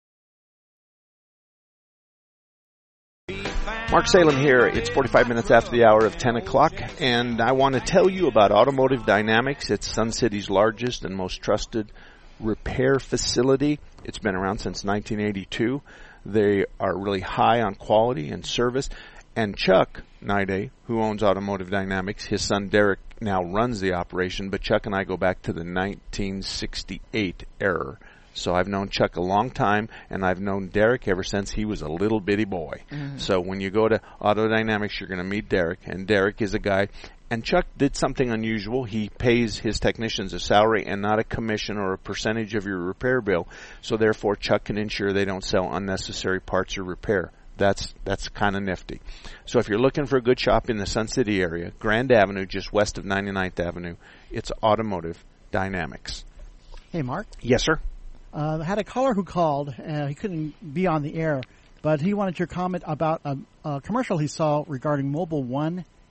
Mark Salem here. It's forty-five minutes after the hour of ten o'clock, and I want to tell you about Automotive Dynamics. It's Sun City's largest and most trusted repair facility. It's been around since nineteen eighty-two. They are really high on quality and service. And Chuck Nide, who owns Automotive Dynamics, his son Derek now runs the operation, but Chuck and I go back to the nineteen sixty-eight era. So I've known Chuck a long time, and I've known Derek ever since he was a little bitty boy. Mhm. So when you go to Auto Dynamics, you're going to meet Derek, and Derek is a guy. And Chuck did something unusual. He pays his technicians a salary and not a commission or a percentage of your repair bill. So therefore, Chuck can ensure they don't sell unnecessary parts or repair. That's that's kind of nifty. So if you're looking for a good shop in the Sun City area, Grand Avenue, just west of ninety-ninth Avenue, it's Automotive Dynamics. Hey, Mark. Yes, sir. Uh, I had a caller who called. Uh, he couldn't be on the air, but he wanted your comment about a, a commercial he saw regarding Mobile One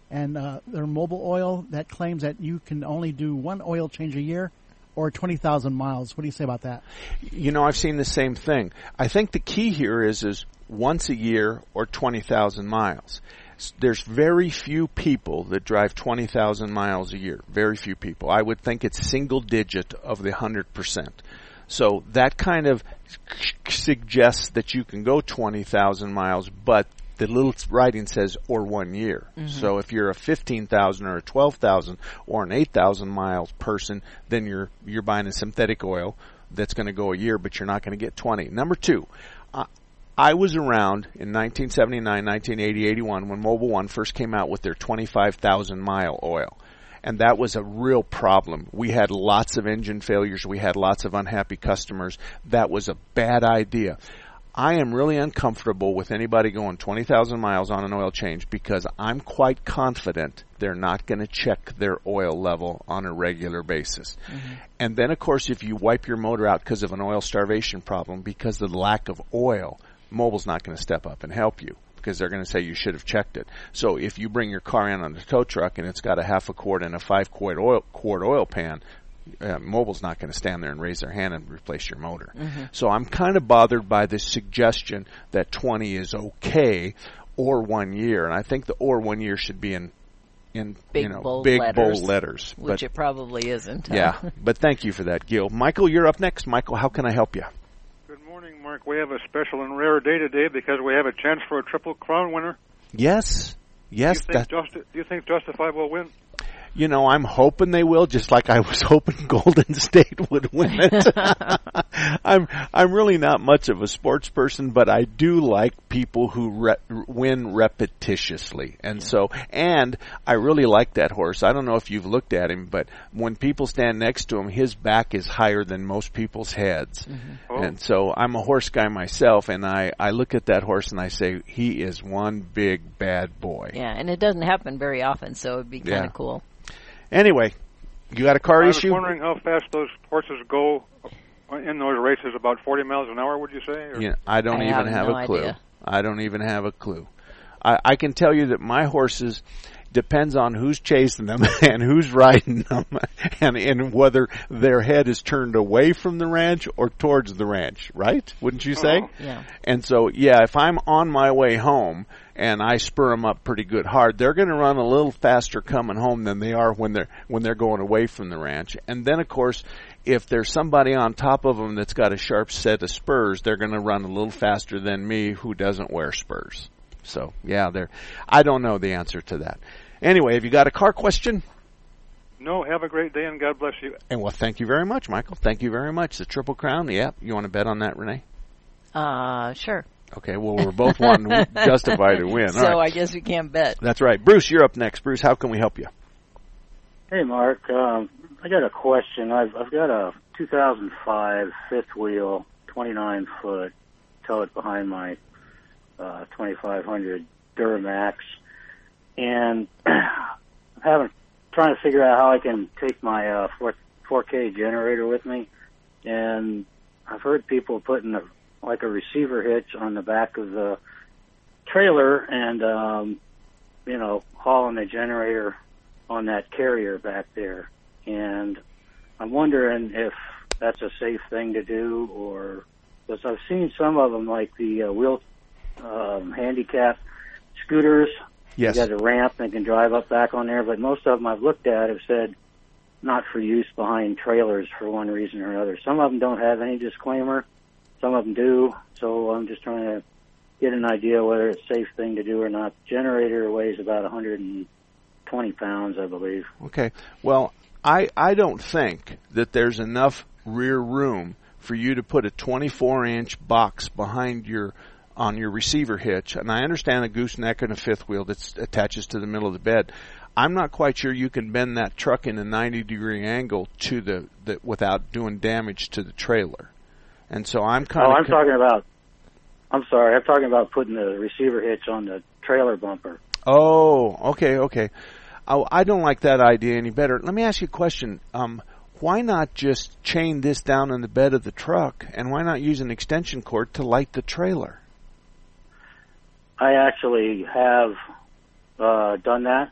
and uh, their mobile oil that claims that you can only do one oil change a year or twenty thousand miles. What do you say about that? You know, I've seen the same thing. I think the key here is is once a year or twenty thousand miles. There's very few people that drive twenty thousand miles a year. Very few people. I would think it's single digit of the one hundred percent. So that kind of suggests that you can go twenty thousand miles, but the little writing says or one year. Mm-hmm. So if you're a fifteen thousand or a twelve thousand or an eight thousand miles person, then you're you're buying a synthetic oil that's going to go a year, but you're not going to get twenty. Number two, uh, I was around in nineteen seventy-nine, nineteen eighty, eighty-one when Mobil One first came out with their twenty-five thousand mile oil. And that was a real problem. We had lots of engine failures. We had lots of unhappy customers. That was a bad idea. I am really uncomfortable with anybody going twenty thousand miles on an oil change because I'm quite confident they're not going to check their oil level on a regular basis. Mm-hmm. And then, of course, if you wipe your motor out because of an oil starvation problem, because of the lack of oil, Mobil's not going to step up and help you because they're going to say you should have checked it. So if you bring your car in on a tow truck and it's got a half a quart and a five quart oil, quart oil pan, uh, Mobil's not going to stand there and raise their hand and replace your motor. Mm-hmm. So I'm kind of bothered by this suggestion that twenty is okay or one year. And I think the or one year should be in in big you know bold big letters, bold letters. Which but, it probably isn't. Huh? Yeah, but thank you for that, Gil. Michael, you're up next. Michael, how can I help you? Good morning, Mark. We have a special and rare day today because we have a chance for a Triple Crown winner. Yes, yes. Do you think, Justi- do you think Justified will win? You know, I'm hoping they will, just like I was hoping Golden State would win it. I'm I'm really not much of a sports person, but I do like people who re- win repetitiously. And so, and I really like that horse. I don't know if you've looked at him, but when people stand next to him, his back is higher than most people's heads. Mm-hmm. Oh. And so I'm a horse guy myself, and I, I look at that horse and I say, he is one big bad boy. Yeah, and it doesn't happen very often, so it'd be kind of yeah. cool. Anyway, you got a car I issue? I was wondering how fast those horses go in those races, about forty miles an hour, would you say? Or? Yeah, I don't I even have, have no a clue. idea. I don't even have a clue. I, I can tell you that my horses depends on who's chasing them and who's riding them and, and whether their head is turned away from the ranch or towards the ranch, right? Wouldn't you say? Oh, yeah. And so, yeah, if I'm on my way home and I spur them up pretty good hard, they're going to run a little faster coming home than they are when they're when they're going away from the ranch. And then, of course, if there's somebody on top of them that's got a sharp set of spurs, they're going to run a little faster than me who doesn't wear spurs. So, yeah, they're, I don't know the answer to that. Anyway, have you got a car question? No, have a great day and God bless you. And well, thank you very much, Michael. Thank you very much. The Triple Crown, yeah. You want to bet on that, Renee? Uh, sure. Okay, well, we're both wanting to justify to win. So All right. I guess we can't bet. That's right. Bruce, you're up next. Bruce, how can we help you? Hey, Mark. Um, I got a question. I've, I've got a two thousand five fifth wheel, twenty-nine foot, tow it behind my uh, twenty-five hundred Duramax. And I'm having, trying to figure out how I can take my uh, four K generator with me. And I've heard people putting a like a receiver hitch on the back of the trailer and, um, you know, hauling the generator on that carrier back there. And I'm wondering if that's a safe thing to do, or because I've seen some of them, like the uh, wheel um, handicap scooters. Yes. You got a ramp and can drive up back on there, but most of them I've looked at have said not for use behind trailers for one reason or another. Some of them don't have any disclaimer. Some of them do, so I'm just trying to get an idea whether it's a safe thing to do or not. The generator weighs about one hundred twenty pounds, I believe. Okay. Well, I, I don't think that there's enough rear room for you to put a twenty-four inch box behind your on your receiver hitch. And I understand a gooseneck and a fifth wheel that attaches to the middle of the bed. I'm not quite sure you can bend that truck in a ninety degree angle to the, the without doing damage to the trailer. And so I'm kind of... Oh, of... I'm con- talking about... I'm sorry, I'm talking about putting the receiver hitch on the trailer bumper. Oh, okay, okay. Oh, I don't like that idea any better. Let me ask you a question. Um, why not just chain this down in the bed of the truck, and why not use an extension cord to light the trailer? I actually have uh, done that,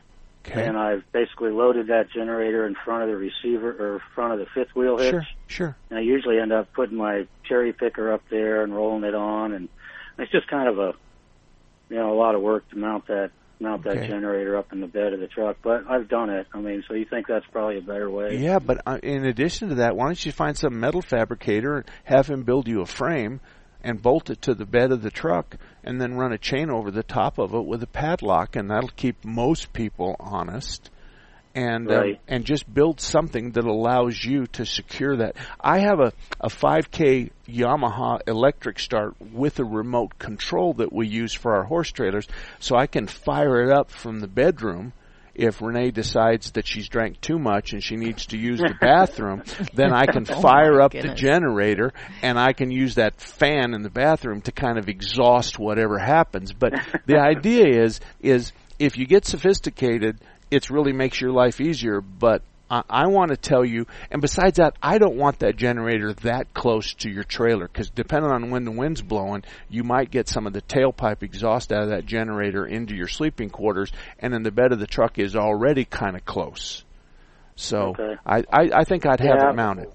Okay. And I've basically loaded that generator in front of the receiver or front of the fifth wheel hitch. Sure, sure. And I usually end up putting my cherry picker up there and rolling it on, and it's just kind of a, you know, a lot of work to mount that mount that Okay. generator up in the bed of the truck. But I've done it. I mean, so you think that's probably a better way? Yeah, but uh, in addition to that, why don't you find some metal fabricator and have him build you a frame and bolt it to the bed of the truck and then run a chain over the top of it with a padlock, and that'll keep most people honest. And Right. um, and just build something that allows you to secure that. I have a, a five K Yamaha electric start with a remote control that we use for our horse trailers, so I can fire it up from the bedroom. If Renee decides that she's drank too much and she needs to use the bathroom, then I can Oh, fire my up the goodness. generator, and I can use that fan in the bathroom to kind of exhaust whatever happens. But the idea is, is if you get sophisticated, it really makes your life easier. But I, I want to tell you, and besides that, I don't want that generator that close to your trailer, because depending on when the wind's blowing, you might get some of the tailpipe exhaust out of that generator into your sleeping quarters, and then the bed of the truck is already kind of close. So Okay. I, I, I think I'd have Yeah. it mounted.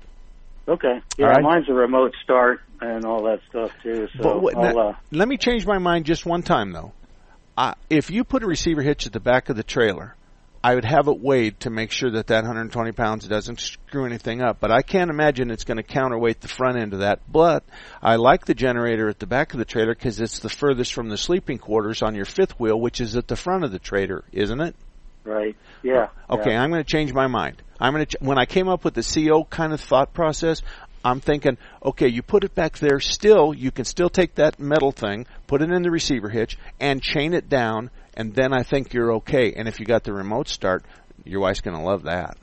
Okay. Yeah, All right. mine's a remote start and all that stuff too. So But what- I'll, now- uh, let me change my mind just one time, though. Uh, if you put a receiver hitch at the back of the trailer, I would have it weighed to make sure that that one hundred twenty pounds doesn't screw anything up. But I can't imagine it's going to counterweight the front end of that. But I like the generator at the back of the trailer because it's the furthest from the sleeping quarters on your fifth wheel, which is at the front of the trailer, isn't it? right. Yeah. Okay, yeah. I'm going to change my mind. I'm going to ch- when I came up with the C O kind of thought process, I'm thinking, okay, you put it back there. Still, you can still take that metal thing, put it in the receiver hitch, and chain it down, and then I think you're okay. And if you got the remote start, your wife's going to love that.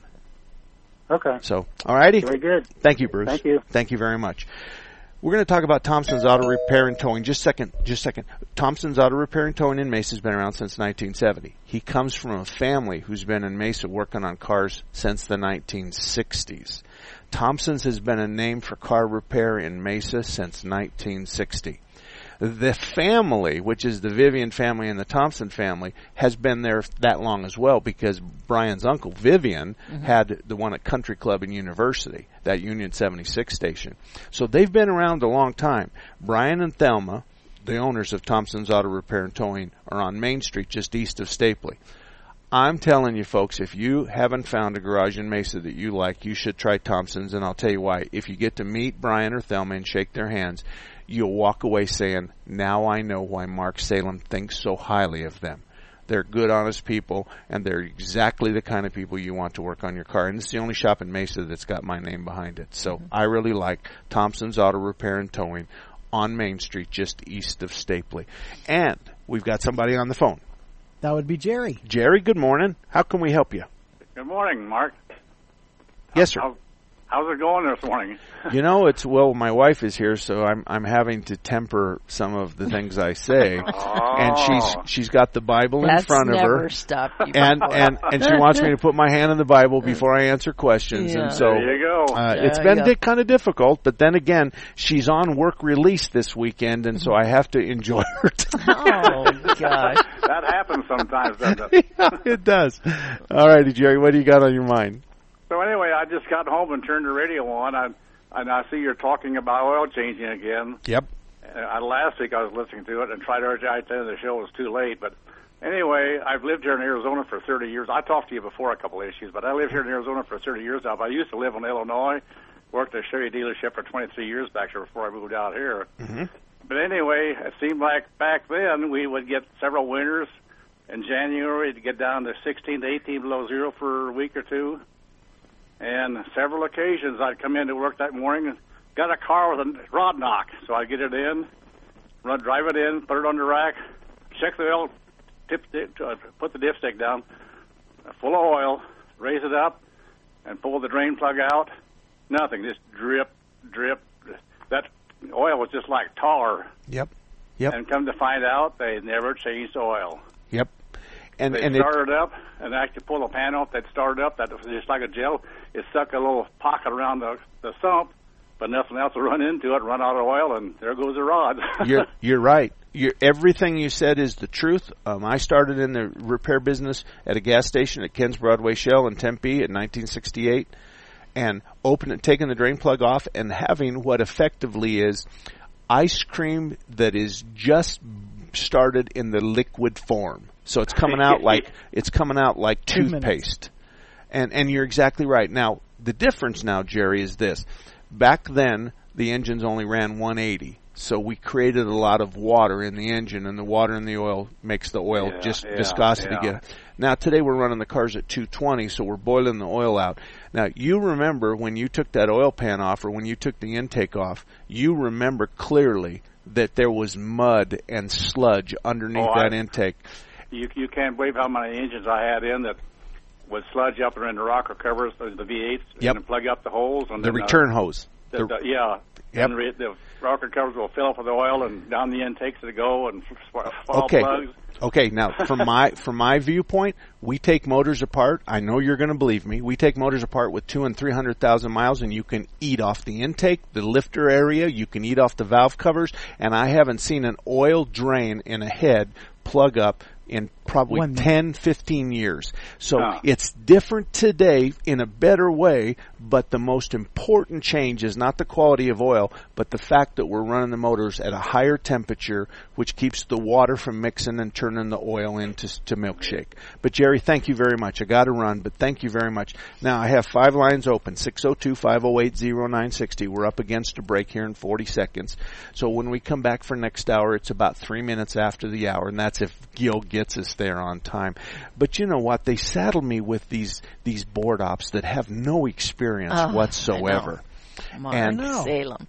Okay. So, all righty. Very good. Thank you, Bruce. Thank you. Thank you very much. We're going to talk about Thompson's Auto Repair and Towing. Just a second. Just a second. Thompson's Auto Repair and Towing in Mesa has been around since nineteen seventy. He comes from a family who's been in Mesa working on cars since the nineteen sixties. Thompson's has been a name for car repair in Mesa since nineteen sixty. The family, which is the Vivian family and the Thompson family, has been there that long as well, because Brian's uncle, Vivian, mm-hmm. had the one at Country Club and University, that Union seventy-six station. So they've been around a long time. Brian and Thelma, the owners of Thompson's Auto Repair and Towing, are on Main Street just east of Stapley. I'm telling you, folks, if you haven't found a garage in Mesa that you like, you should try Thompson's, and I'll tell you why. If you get to meet Brian or Thelma and shake their hands, you'll walk away saying, now I know why Mark Salem thinks so highly of them. They're good, honest people, and they're exactly the kind of people you want to work on your car. And it's the only shop in Mesa that's got my name behind it. So mm-hmm. I really like Thompson's Auto Repair and Towing on Main Street, just east of Stapley. And we've got somebody on the phone. That would be Jerry. Jerry, good morning. How can we help you? Good morning, Mark. Yes, sir. How, how's it going this morning? You know, it's well, my wife is here, so I'm I'm having to temper some of the things I say. Oh. And she's she's got the Bible That's in front of her. never stopped you and before. and and she wants me to put my hand on the Bible before I answer questions. Yeah. And so There you go. Uh, Yeah, it's been yeah. di- kind of difficult, but then again, she's on work release this weekend, and so I have to enjoy her time. Oh, gosh. That happens sometimes, doesn't it? Yeah, it does. All righty, Jerry, what do you got on your mind? So anyway, I just got home and turned the radio on, I, and I see you're talking about oil changing again. Yep. Uh, last week I was listening to it and tried to urge I tell you the show was too late. But anyway, I've lived here in Arizona for thirty years. I talked to you before a couple of issues, but I lived here in Arizona for thirty years now. But I used to live in Illinois, worked at a Chevy dealership for twenty-three years back here before I moved out here. Mm-hmm. But anyway, it seemed like back then we would get several winters. In January, it'd get down to sixteen to eighteen below zero for a week or two. And several occasions I'd come in to work that morning and got a car with a rod knock. So I'd get it in, run, drive it in, put it on the rack, check the oil, tip, tip, uh, put the dipstick down, full of oil, raise it up, and pull the drain plug out. Nothing, just drip, drip. That oil was just like tar. Yep. Yep. And come to find out, they never changed oil. Yep. And they and started it, up, and I could pull the pan off. That started up. That was just like a gel. It stuck a little pocket around the, the sump, but nothing else will run into it, run out of oil, and there goes the rod. you're you're right. you, everything you said is the truth. Um, I started in the repair business at a gas station at Ken's Broadway Shell in Tempe in nineteen sixty-eight, and open it, taking the drain plug off and having what effectively is ice cream that is just started in the liquid form. So it's coming out like it's coming out like toothpaste. And and you're exactly right. Now, the difference now, Jerry, is this. Back then, the engines only ran one eighty. So we created a lot of water in the engine, and the water in the oil makes the oil Yeah, just yeah, viscosity yeah. get. Now, today we're running the cars at two twenty, so we're boiling the oil out. Now, you remember when you took that oil pan off or when you took the intake off, you remember clearly that there was mud and sludge underneath Oh, that I- intake. You you can't believe how many engines I had in that would sludge up there in the rocker covers, the, the V eights, Yep. and plug up the holes. And The then, uh, return hose. The, The- the, yeah. Yep. And re, the rocker covers will fill up with oil, and down the intakes to go, and fall Okay. plugs. Okay, now from my from my viewpoint, we take motors apart. I know you're going to believe me. We take motors apart with two and three hundred thousand miles, and you can eat off the intake, the lifter area. You can eat off the valve covers, and I haven't seen an oil drain in a head plug up in probably One minute. ten, fifteen years. So Ah. it's different today in a better way, but the most important change is not the quality of oil, but the fact that we're running the motors at a higher temperature, which keeps the water from mixing and turning the oil into to milkshake. But Jerry, thank you very much. I got to run, but thank you very much. Now I have five lines open, six oh two, five oh eight, oh nine six oh. We're up against a break here in forty seconds. So when we come back for next hour, it's about three minutes after the hour, and that's if Gil gets us there on time. But you know what? They saddle me with these these board ops that have no experience Oh, whatsoever. Mark And Salem.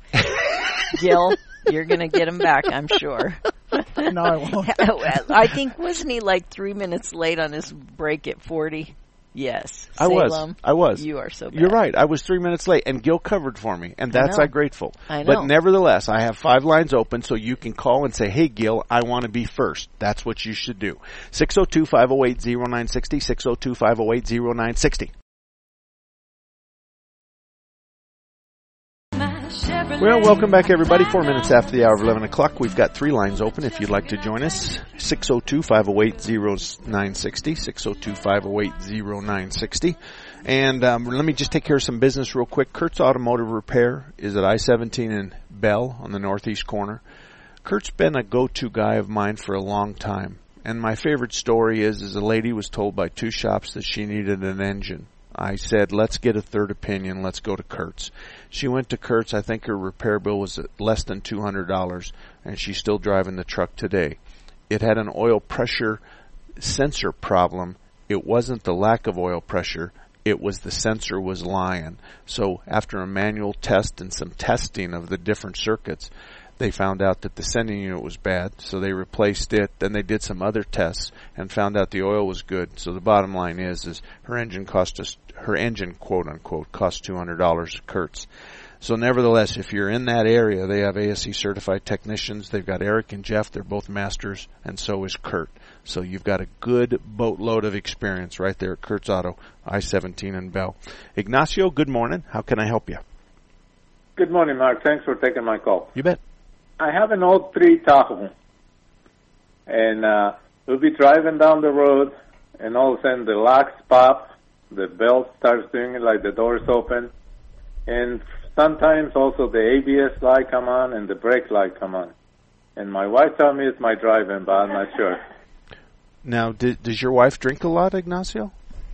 Gil, you're going to get him back, I'm sure. No, I won't. I think, wasn't he like three minutes late on his break at forty? Yes. I was. Salem, I was. You are so bad. You're right. I was three minutes late, and Gil covered for me, and that's know. I'm grateful. I But know. nevertheless, I have five lines open, so you can call and say, hey, Gil, I want to be first. That's what you should do. six oh two, five oh eight, oh nine six oh, six oh two, five oh eight, oh nine six oh. Well, welcome back, everybody. Four minutes after the hour of eleven o'clock. We've got three lines open if you'd like to join us. six oh two, five oh eight, oh nine six oh, six oh two, five oh eight, oh nine six oh. And um, let me just take care of some business real quick. Kurt's Automotive Repair is at I seventeen in Bell on the northeast corner. Kurt's been a go-to guy of mine for a long time. And my favorite story is, is a lady was told by two shops that she needed an engine. I said, let's get a third opinion. Let's go to Kurt's. She went to Kurt's. I think her repair bill was at less than two hundred dollars, and she's still driving the truck today. It had an oil pressure sensor problem. It wasn't the lack of oil pressure. It was the sensor was lying. So after a manual test and some testing of the different circuits, they found out that the sending unit was bad, so they replaced it. Then they did some other tests and found out the oil was good. So the bottom line is, is her engine cost us, her engine, quote unquote, cost two hundred dollars at Kurt's. So nevertheless, if you're in that area, they have A S C certified technicians. They've got Eric and Jeff. They're both masters, and so is Kurt. So you've got a good boatload of experience right there at Kurt's Auto, I seventeen in Bell. Ignacio, good morning. How can I help you? Good morning, Mark. Thanks for taking my call. You bet. I have an old three Tahoe, and uh, we'll be driving down the road, and all of a sudden the locks pop, the belt starts doing it like the doors open, and sometimes also the A B S light come on and the brake light come on. And my wife told me it's my driving, but I'm not sure. Now, did, does your wife drink a lot, Ignacio?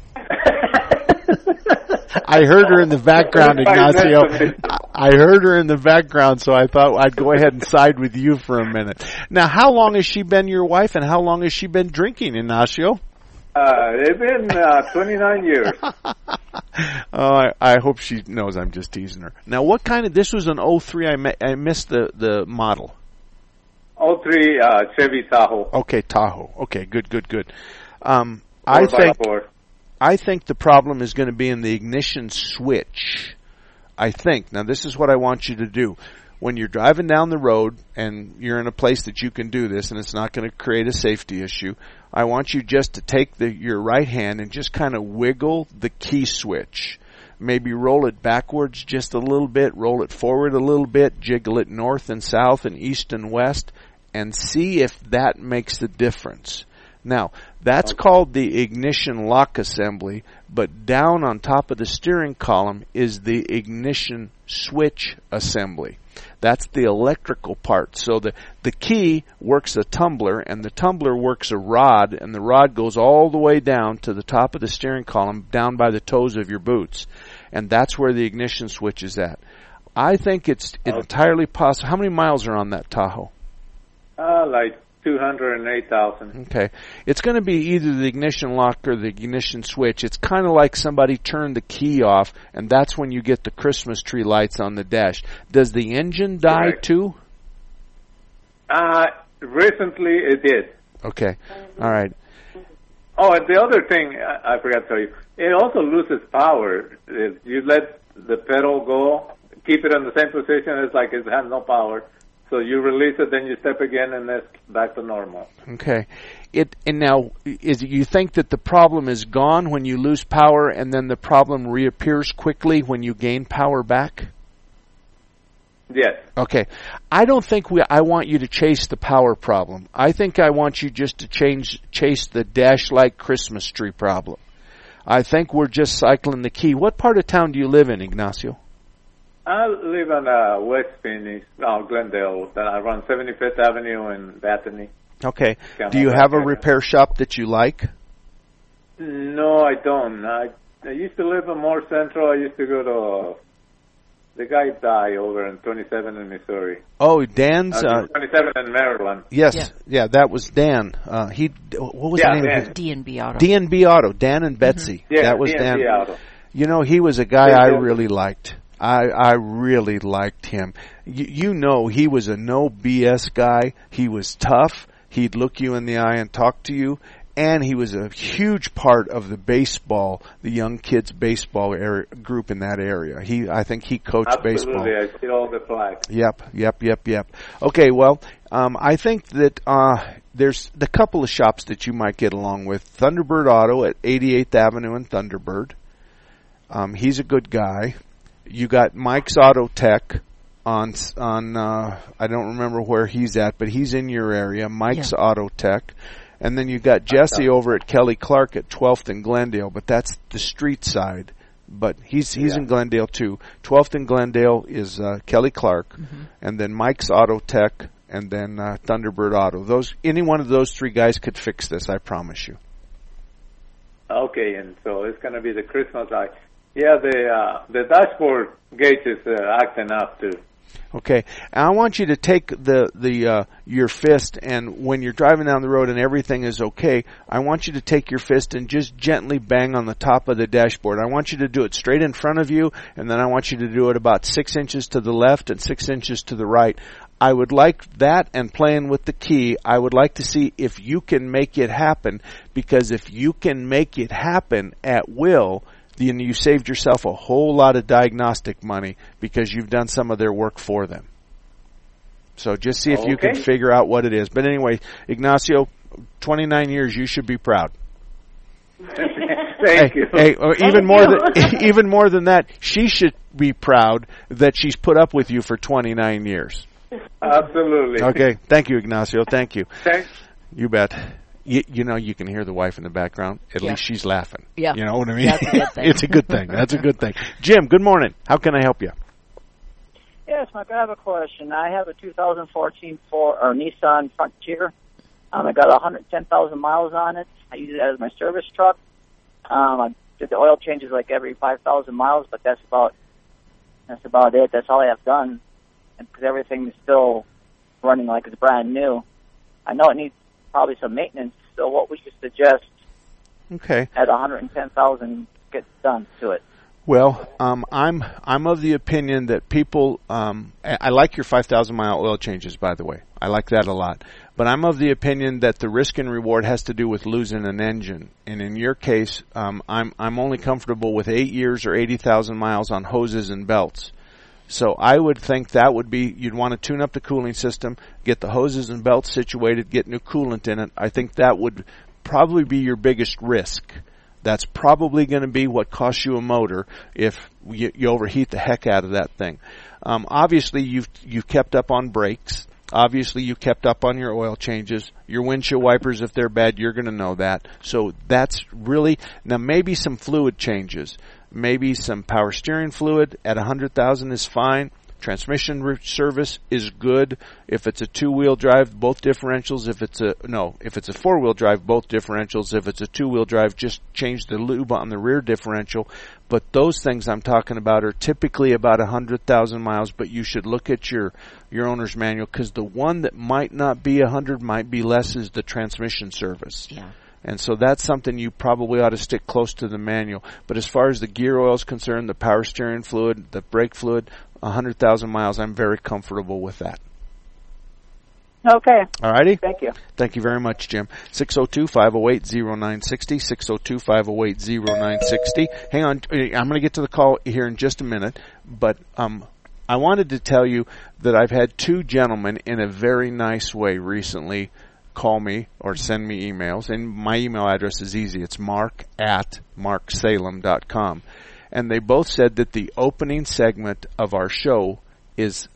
I heard her in the background, Ignacio. I heard her in the background, so I thought I'd go ahead and side with you for a minute. Now, how long has she been your wife, and how long has she been drinking, Ignacio? Uh, it's been uh, twenty-nine years. Oh, I, I hope she knows I'm just teasing her. Now, what kind of, this was an oh three, I, me, I missed the, the model. oh three uh, Chevy Tahoe. Okay, Tahoe. Okay, good, good, good. Um, I Four by think four. I think the problem is going to be in the ignition switch. I think. Now, this is what I want you to do. When you're driving down the road and you're in a place that you can do this and it's not going to create a safety issue, I want you just to take the, your right hand and just kind of wiggle the key switch. Maybe roll it backwards just a little bit, roll it forward a little bit, jiggle it north and south and east and west, and see if that makes a difference. Now, that's called the ignition lock assembly, but down on top of the steering column is the ignition switch assembly. That's the electrical part. So the, the key works a tumbler, and the tumbler works a rod, and the rod goes all the way down to the top of the steering column, down by the toes of your boots. And that's where the ignition switch is at. I think it's entirely possible. How many miles are on that Tahoe? Uh, like two hundred eight thousand. Okay. It's going to be either the ignition lock or the ignition switch. It's kind of like somebody turned the key off, and that's when you get the Christmas tree lights on the dash. Does the engine die Right. too? Uh, recently it did. Okay. All right. Oh, and the other thing I, I forgot to tell you, it also loses power. If you let the pedal go, keep it in the same position, it's like it has no power. So you release it, then you step again, and it's back to normal. Okay. It and now is it you think that the problem is gone when you lose power, and then the problem reappears quickly when you gain power back? Yes. Okay. I don't think we I want you to chase the power problem. I think I want you just to change chase the dash light Christmas tree problem. I think we're just cycling the key. What part of town do you live in, Ignacio? I live on uh, West Phoenix, no, Glendale. I run seventy-fifth Avenue in Bethany. Okay. Do you have a repair shop that you like? No, I don't. I, I used to live in more central. I used to go to uh, the guy died over in twenty-seven in Missouri. Oh, Dan's. Uh, Uh, twenty-seven in Maryland. yes, yeah. yeah, that was Dan. Uh, he. What was Yeah, the name? Dan. of his? D and B Auto. D and B Auto. Dan and Betsy. Yeah, that was D and B Dan. Auto. You know, he was a guy Yeah, I yeah. really liked. I I really liked him. You, you know, he was a no B S guy. He was tough. He'd look you in the eye and talk to you. And he was a huge part of the baseball, the young kids baseball area, group in that area. He, I think he coached Absolutely, baseball. I see all the flags. Yep, yep, yep, yep. Okay, well, um, I think that uh, there's the couple of shops that you might get along with. Thunderbird Auto at eighty-eighth Avenue in Thunderbird. Um, he's a good guy. You got Mike's Auto Tech on on. Uh, I don't remember where he's at, but he's in your area. Mike's Yeah. Auto Tech. And then you got Jesse over at Kelly Clark at twelfth and Glendale, but that's the street side. But he's he's Yeah. in Glendale too. twelfth and Glendale is uh, Kelly Clark, Mm-hmm. and then Mike's Auto Tech, and then uh, Thunderbird Auto. Those any one of those three guys could fix this, I promise you. Okay, and so it's going to be the Christmas light. Yeah, the uh, the dashboard gauge is uh, acting up too. Okay, and I want you to take the the uh, your fist, and when you're driving down the road and everything is okay, I want you to take your fist and just gently bang on the top of the dashboard. I want you to do it straight in front of you, and then I want you to do it about six inches to the left and six inches to the right. I would like that, and playing with the key, I would like to see if you can make it happen, because if you can make it happen at will, then you saved yourself a whole lot of diagnostic money because you've done some of their work for them. So just see if you can Okay. figure out what it is. But anyway, Ignacio, twenty-nine years, you should be proud. Thank hey, you. Hey, or even more than even more than that, she should be proud that she's put up with you for twenty-nine years. Absolutely. Okay, thank you, Ignacio. Thank you. Thanks. You bet. You, you know, you can hear the wife in the background. At Yeah. least she's laughing. Yeah. You know what I mean? That's a good thing. It's a good thing. That's a good thing. Jim, good morning. How can I help you? Yes, Mike, I have a question. I have a two thousand fourteen Ford or Nissan Frontier. Um, I got one hundred ten thousand miles on it. I use it as my service truck. Um, I did the oil changes like every five thousand miles, but that's about that's about it. That's all I have done, because everything is still running like it's brand new. I know it needs probably some maintenance. So, what would you suggest Okay. at one hundred ten thousand gets done to it? Well, um, I'm I'm of the opinion that people. Um, I, I like your five thousand mile oil changes, by the way. I like that a lot. But I'm of the opinion that the risk and reward has to do with losing an engine. And in your case, um, I'm I'm only comfortable with eight years or eighty thousand miles on hoses and belts. So I would think that would be, you'd want to tune up the cooling system, get the hoses and belts situated, get new coolant in it. I think that would probably be your biggest risk. That's probably going to be what costs you a motor if you, you overheat the heck out of that thing. Um, obviously, you've you've kept up on brakes. Obviously, you kept up on your oil changes. Your windshield wipers, if they're bad, you're going to know that. So that's really, now maybe some fluid changes. Maybe some power steering fluid at one hundred thousand is fine. Transmission re- service is good. If it's a two-wheel drive, both differentials. If it's a, no, if it's a four-wheel drive, both differentials. If it's a two-wheel drive, just change the lube on the rear differential. But those things I'm talking about are typically about one hundred thousand miles, but you should look at your, your owner's manual, because the one that might not be one hundred, might be less, is the transmission service. Yeah. And so that's something you probably ought to stick close to the manual. But as far as the gear oil is concerned, the power steering fluid, the brake fluid, one hundred thousand miles, I'm very comfortable with that. Okay. All righty. Thank you. Thank you very much, Jim. six oh two, five oh eight, oh nine six oh, six oh two, five oh eight, oh nine six oh. Hang on. I'm going to get to the call here in just a minute, but um, I wanted to tell you that I've had two gentlemen in a very nice way recently call me or send me emails, and my email address is easy. It's mark at mark salem dot com. And they both said that the opening segment of our show is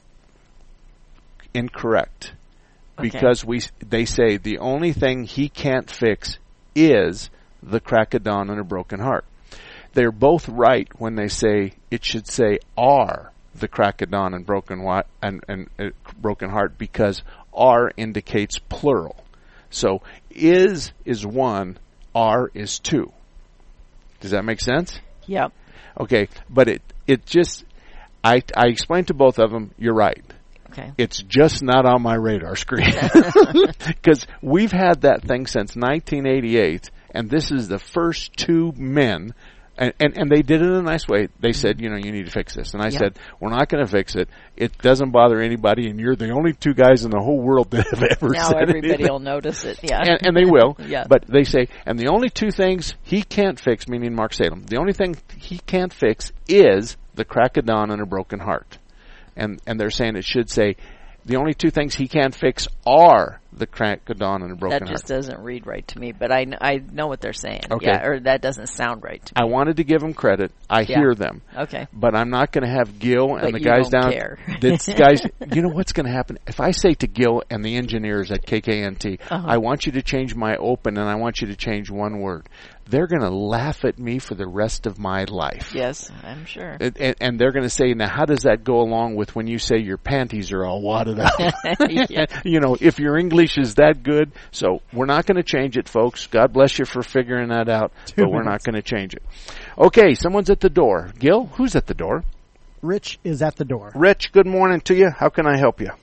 incorrect. Okay. Because we, they say the only thing he can't fix is the crack of dawn and a broken heart. They're both right when they say it should say are the crack of dawn and broken wa- and, and uh, broken heart, because are indicates plural. So is is one, are is two. Does that make sense? Yep. Okay, but it it just I I explained to both of them. You're right. Okay. It's just not on my radar screen, because we've had that thing since nineteen eighty-eight, and this is the first two men. And, and and they did it in a nice way. They said, you know, you need to fix this. And I Yep. said, we're not going to fix it. It doesn't bother anybody, and you're the only two guys in the whole world that have ever now said everybody anything. will notice it. Yeah. And, and they will. Yeah. But they say, and the only two things he can't fix, meaning Mark Salem, the only thing he can't fix is the crack of dawn and a broken heart. And and they're saying it should say, the only two things he can't fix are the crack of dawn and a broken that heart. just doesn't read right to me, but I, kn- I know what they're saying. Okay. Yeah, or that doesn't sound right to me. I wanted to give them credit. I Yeah. hear them. Okay. But I'm not going to have Gil and But the you guys don't down. care. The guys, you know what's going to happen? If I say to Gil and the engineers at K K N T, Uh-huh. I want you to change my open and I want you to change one word, they're going to laugh at me for the rest of my life. Yes, I'm sure. And, and, and they're going to say, now how does that go along with when you say your panties are all wadded up? Yeah. You know, if your English is that good. So we're not going to change it, folks. God bless you for figuring that out, Two but we're minutes. not going to change it. Okay, someone's at the door. Gil, who's at the door? Rich is at the door. Rich, good morning to you. How can I help you?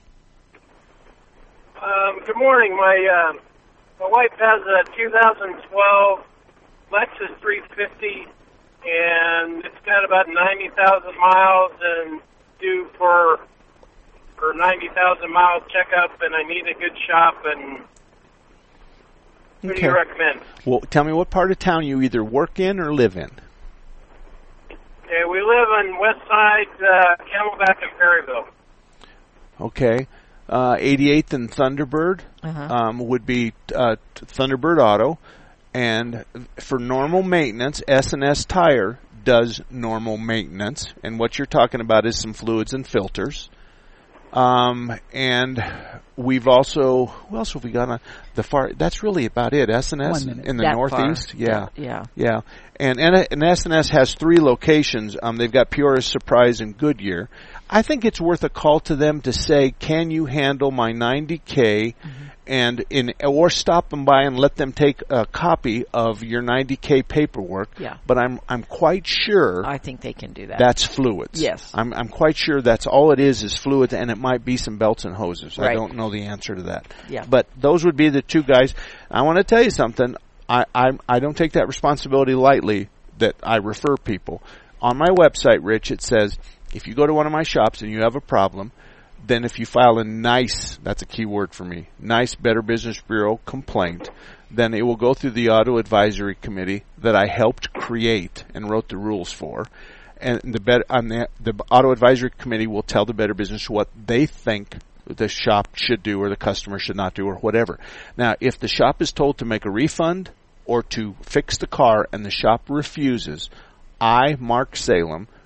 Um, good morning. My uh, my wife has a two thousand twelve Lexus three fifty, and it's got about ninety thousand miles and due for for ninety thousand mile checkup, and I need a good shop. And who do you recommend? Well, tell me what part of town you either work in or live in. Okay, we live on West Side, uh, Camelback and Perryville. Okay. Uh, eighty-eighth and Thunderbird Uh-huh. um, would be uh, Thunderbird Auto. And for normal maintenance, S and S Tire does normal maintenance. And what you're talking about is some fluids and filters. Um, and we've also, who else have we got on the far? That's really about it. S and S One minute. in the That Northeast. far. Yeah. Yeah. Yeah. And, and and S and S has three locations. Um, they've got Peoria, Surprise, and Goodyear. I think it's worth a call to them to say, can you handle my ninety K? Mm-hmm. And in, or stop them by and let them take a copy of your ninety K paperwork. Yeah. But I'm I'm quite sure I think they can do that. that's fluids. Yes. I'm I'm quite sure that's all it is is fluids, and it might be some belts and hoses. I Right. don't know the answer to that. Yeah. But those would be the two guys. I want to tell you something. I I I don't take that responsibility lightly that I refer people. On my website, Rich, it says if you go to one of my shops and you have a problem, then if you file a nice, that's a key word for me, nice Better Business Bureau complaint, then it will go through the Auto Advisory Committee that I helped create and wrote the rules for. And the, bet, on the, the Auto Advisory Committee will tell the Better Business what they think the shop should do or the customer should not do or whatever. Now, if the shop is told to make a refund or to fix the car and the shop refuses, I, Mark Salem,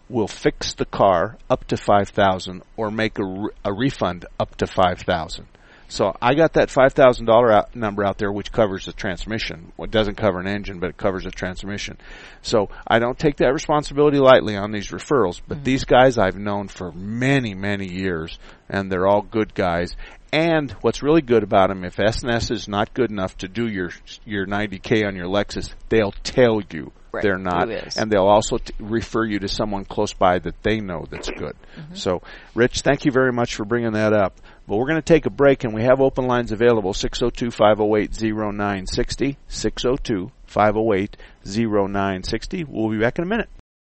will fix the car up to five thousand dollars or make a, re- a refund up to five thousand dollars. So I got that five thousand dollars number out there, which covers the transmission. Well, it doesn't cover an engine, but it covers a transmission. So I don't take that responsibility lightly on these referrals. But mm-hmm. these guys I've known for many, many years, and they're all good guys. And what's really good about them, if S and S is not good enough to do your your ninety K on your Lexus, they'll tell you right. they're not. And they'll also t- refer you to someone close by that they know that's good. Mm-hmm. So, Rich, thank you very much for bringing that up. But we're going to take a break, and we have open lines available, six oh two, five oh eight, oh nine six oh, six oh two, five oh eight, oh nine six oh. We'll be back in a minute.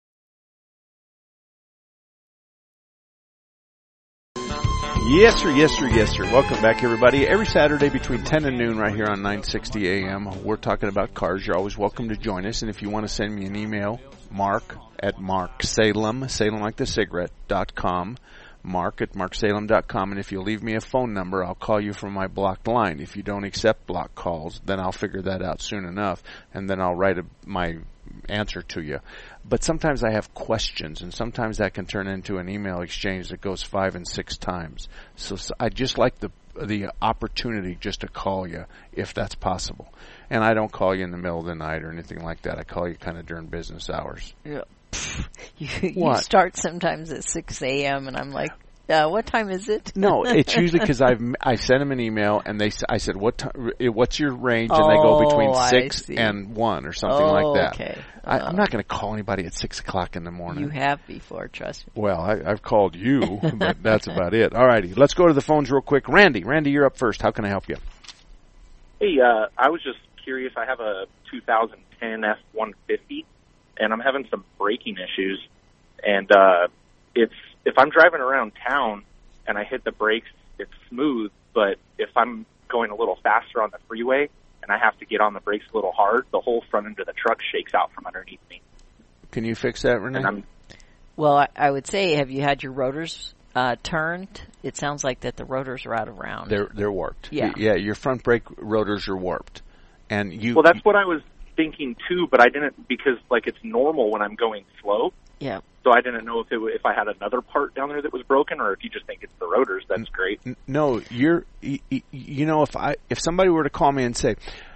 Yes, sir, yes, sir, yes, sir. Welcome back, everybody. Every Saturday between ten and noon right here on nine sixty A M, we're talking about cars. You're always welcome to join us. And if you want to send me an email, mark at mark salem, salem like the cigarette, dot com. Mark at mark salem dot com, and if you leave me a phone number, I'll call you from my blocked line. If you don't accept blocked calls, then I'll figure that out soon enough, and then I'll write a, my answer to you. But sometimes I have questions, and sometimes that can turn into an email exchange that goes five and six times. So, so I just like the the opportunity just to call you if that's possible. And I don't call you in the middle of the night or anything like that. I call you kind of during business hours. Yeah. You, you start sometimes at six A M and I'm like, uh, what time is it? No, it's usually because I've I sent them an email and they I said what time, what's your range, and oh, they go between six and one or something oh, like that. Okay. Uh, I, I'm not going to call anybody at six o'clock in the morning. You have before, trust me. Well, I, I've called you, but that's about it. All righty, let's go to the phones real quick. Randy, Randy, you're up first. How can I help you? Hey, uh, I was just curious. I have a two thousand ten F one fifty. And I'm having some braking issues. And uh, it's if I'm driving around town and I hit the brakes, it's smooth. But if I'm going a little faster on the freeway and I have to get on the brakes a little hard, the whole front end of the truck shakes out from underneath me. Can you fix that, Renee? And I'm, well, I, I would say, have you had your rotors uh, turned? It sounds like that the rotors are out of round. They're they're warped. Yeah, yeah. Your front brake rotors are warped, and you. Well, that's what I was thinking too, but I didn't, because like it's normal when I'm going slow. Yeah. So I didn't know if it if I had another part down there that was broken, or if you just think it's the rotors. That's great. No, you're you, you know if I if somebody were to call me and say,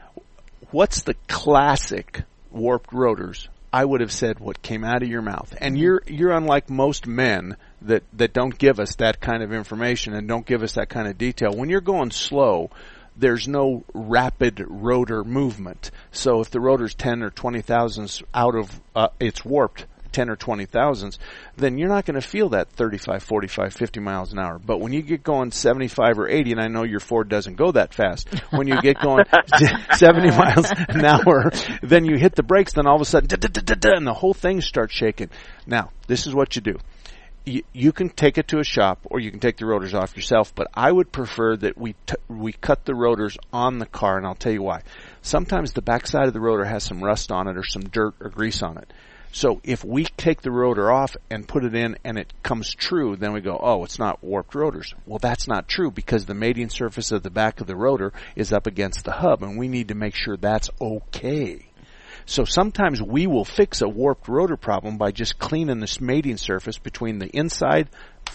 "What's the classic warped rotors?" I would have said what came out of your mouth. And you're you're unlike most men that that don't give us that kind of information and don't give us that kind of detail. When you're going slow, there's no rapid rotor movement. So if the rotor's ten or twenty thousandths out of, uh, it's warped ten or twenty thousandths, then you're not going to feel that thirty-five, forty-five, fifty miles an hour. But when you get going seventy-five or eighty, and I know your Ford doesn't go that fast, when you get going seventy miles an hour, then you hit the brakes, then all of a sudden, and the whole thing starts shaking. Now, this is what you do. You, you can take it to a shop, or you can take the rotors off yourself, but I would prefer that we t- we cut the rotors on the car, and I'll tell you why. Sometimes the backside of the rotor has some rust on it or some dirt or grease on it. So if we take the rotor off and put it in and it comes true, then we go, oh, it's not warped rotors. Well, that's not true, because the mating surface of the back of the rotor is up against the hub, and we need to make sure that's okay. So sometimes we will fix a warped rotor problem by just cleaning this mating surface between the inside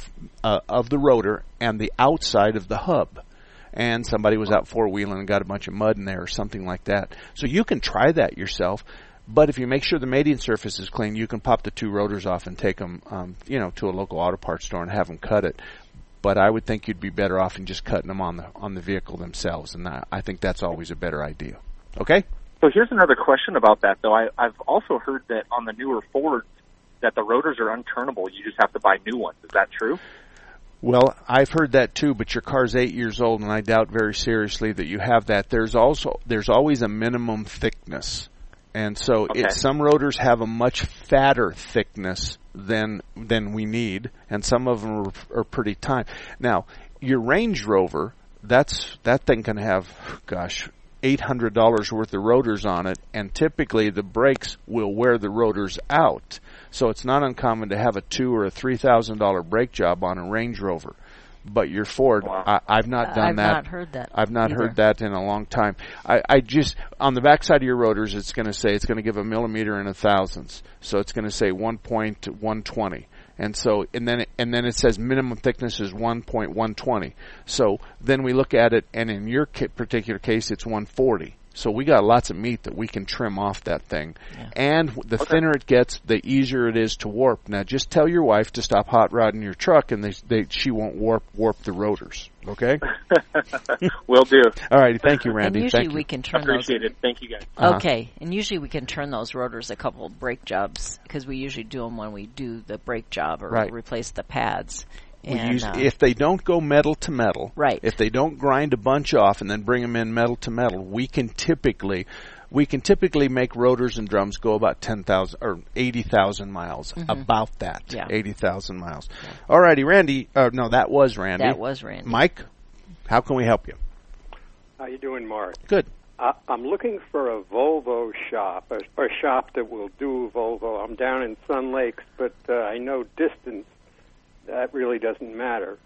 uh, of the rotor and the outside of the hub. And somebody was out four-wheeling and got a bunch of mud in there or something like that. So you can try that yourself. But if you make sure the mating surface is clean, you can pop the two rotors off and take them, um, you know, to a local auto parts store and have them cut it. But I would think you'd be better off in just cutting them on the on the vehicle themselves, and I, I think that's always a better idea. Okay? So here's another question about that, though. I, I've also heard that on the newer Fords that the rotors are unturnable. You just have to buy new ones. Is that true? Well, I've heard that too, but your car's eight years old, and I doubt very seriously that you have that. There's also there's always a minimum thickness. And so okay. it, some rotors have a much fatter thickness than than we need, and some of them are, are pretty tiny. Now, your Range Rover, that's that thing can have, gosh, eight hundred dollars worth of rotors on it, and typically the brakes will wear the rotors out. So it's not uncommon to have a two or a three thousand dollar brake job on a Range Rover. but your Ford, I, I've not done I've that. not heard that I've not either. heard that in a long time. I, I just, on the backside of your rotors, it's going to say, it's going to give a millimeter in a thousandths. So it's going to say one point one two zero. And so, and then, it, and then it says minimum thickness is one point one two zero. So then we look at it, and in your ca- particular case, it's one forty. So we got lots of meat that we can trim off that thing. Yeah. And the okay. thinner it gets, the easier it is to warp. Now, just tell your wife to stop hot rodding your truck, and they, they, she won't warp warp the rotors. Okay? Will do. All right. Thank you, Randy. And usually Thank we you. can turn Appreciate those. it. Thank you, guys. Uh-huh. Okay. And usually we can turn those rotors a couple of brake jobs because we usually do them when we do the brake job or right. replace the pads. We and, use, uh, if they don't go metal to metal, right. if they don't grind a bunch off and then bring them in metal to metal, we can typically we can typically make rotors and drums go about ten thousand or eighty thousand miles. Mm-hmm. About that, yeah. eighty thousand miles. Yeah. All righty, Randy. Uh, no, that was Randy. That was Randy. Mike, how can we help you? How you doing, Mark? Good. Uh, I'm looking for a Volvo shop, a, a shop that will do Volvo. I'm down in Sun Lakes, but uh, I know distance. That really doesn't matter.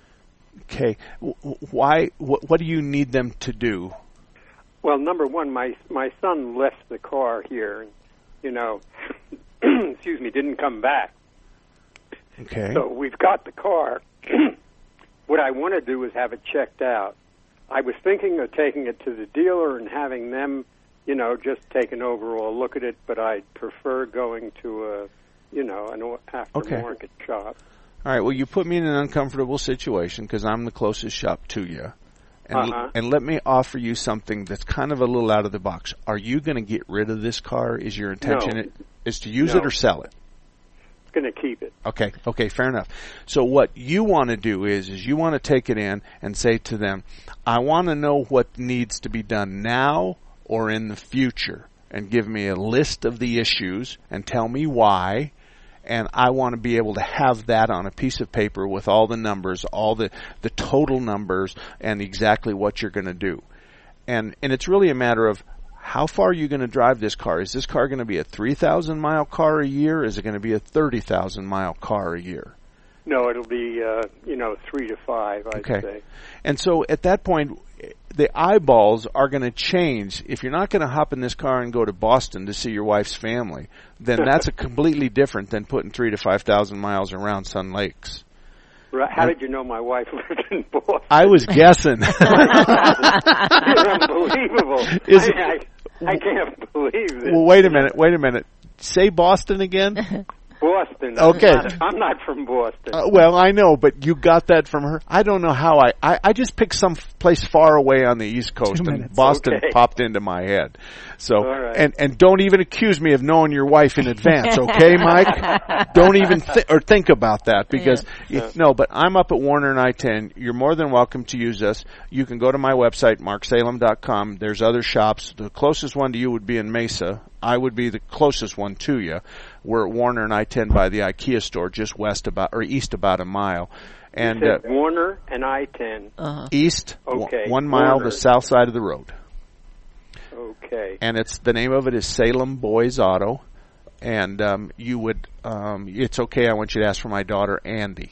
Okay. Why? What, what do you need them to do? Well, number one, my my son left the car here, and, you know, excuse me, didn't come back. Okay. So we've got the car. What I want to do is have it checked out. I was thinking of taking it to the dealer and having them, you know, just take an overall look at it, but I'd prefer going to a, you know, an aftermarket okay. shop. All right, well, you put me in an uncomfortable situation because I'm the closest shop to you. And, uh-huh. and let me offer you something that's kind of a little out of the box. Are you going to get rid of this car? Is your intention No. it, is to use No. it or sell it? Going to keep it. Okay, okay, fair enough. So what you want to do is, is you want to take it in and say to them, I want to know what needs to be done now or in the future, and give me a list of the issues and tell me why. And I want to be able to have that on a piece of paper with all the numbers, all the, the total numbers, and exactly what you're going to do. And and it's really a matter of how far are you going to drive this car? Is this car going to be a three thousand mile car a year? Is it going to be a thirty thousand mile car a year? No, it'll be, uh, you know, three to five, I'd okay. say. And so at that point, the eyeballs are going to change. If you're not going to hop in this car and go to Boston to see your wife's family, then that's a completely different than putting three to five thousand miles around Sun Lakes. Right. How did you know my wife lived in Boston? I was guessing. You're unbelievable. Is I, I, I can't believe this. Well, wait a minute. Wait a minute. Say Boston again. Boston. Okay. I'm not, I'm not from Boston. Uh, well, I know, but you got that from her. I don't know how I, I, I just picked some place far away on the East Coast, and Boston okay. popped into my head. So, All right. and, and don't even accuse me of knowing your wife in advance, okay, Mike? Don't even th- or think about that because, Yeah. it, no, but I'm up at Warner and I ten. You're more than welcome to use us. You can go to my website, mark salem dot com. There's other shops. The closest one to you would be in Mesa. I would be the closest one to you. We're at Warner and I ten by the IKEA store, just west about or east about a mile. And you said uh, Warner and I ten. Uh-huh. east, Okay. w- one mile Warner. the south side of the road. Okay. And it's the name of it is Salem Boys Auto. And um, you would, um, it's okay. I want you to ask for my daughter Andy,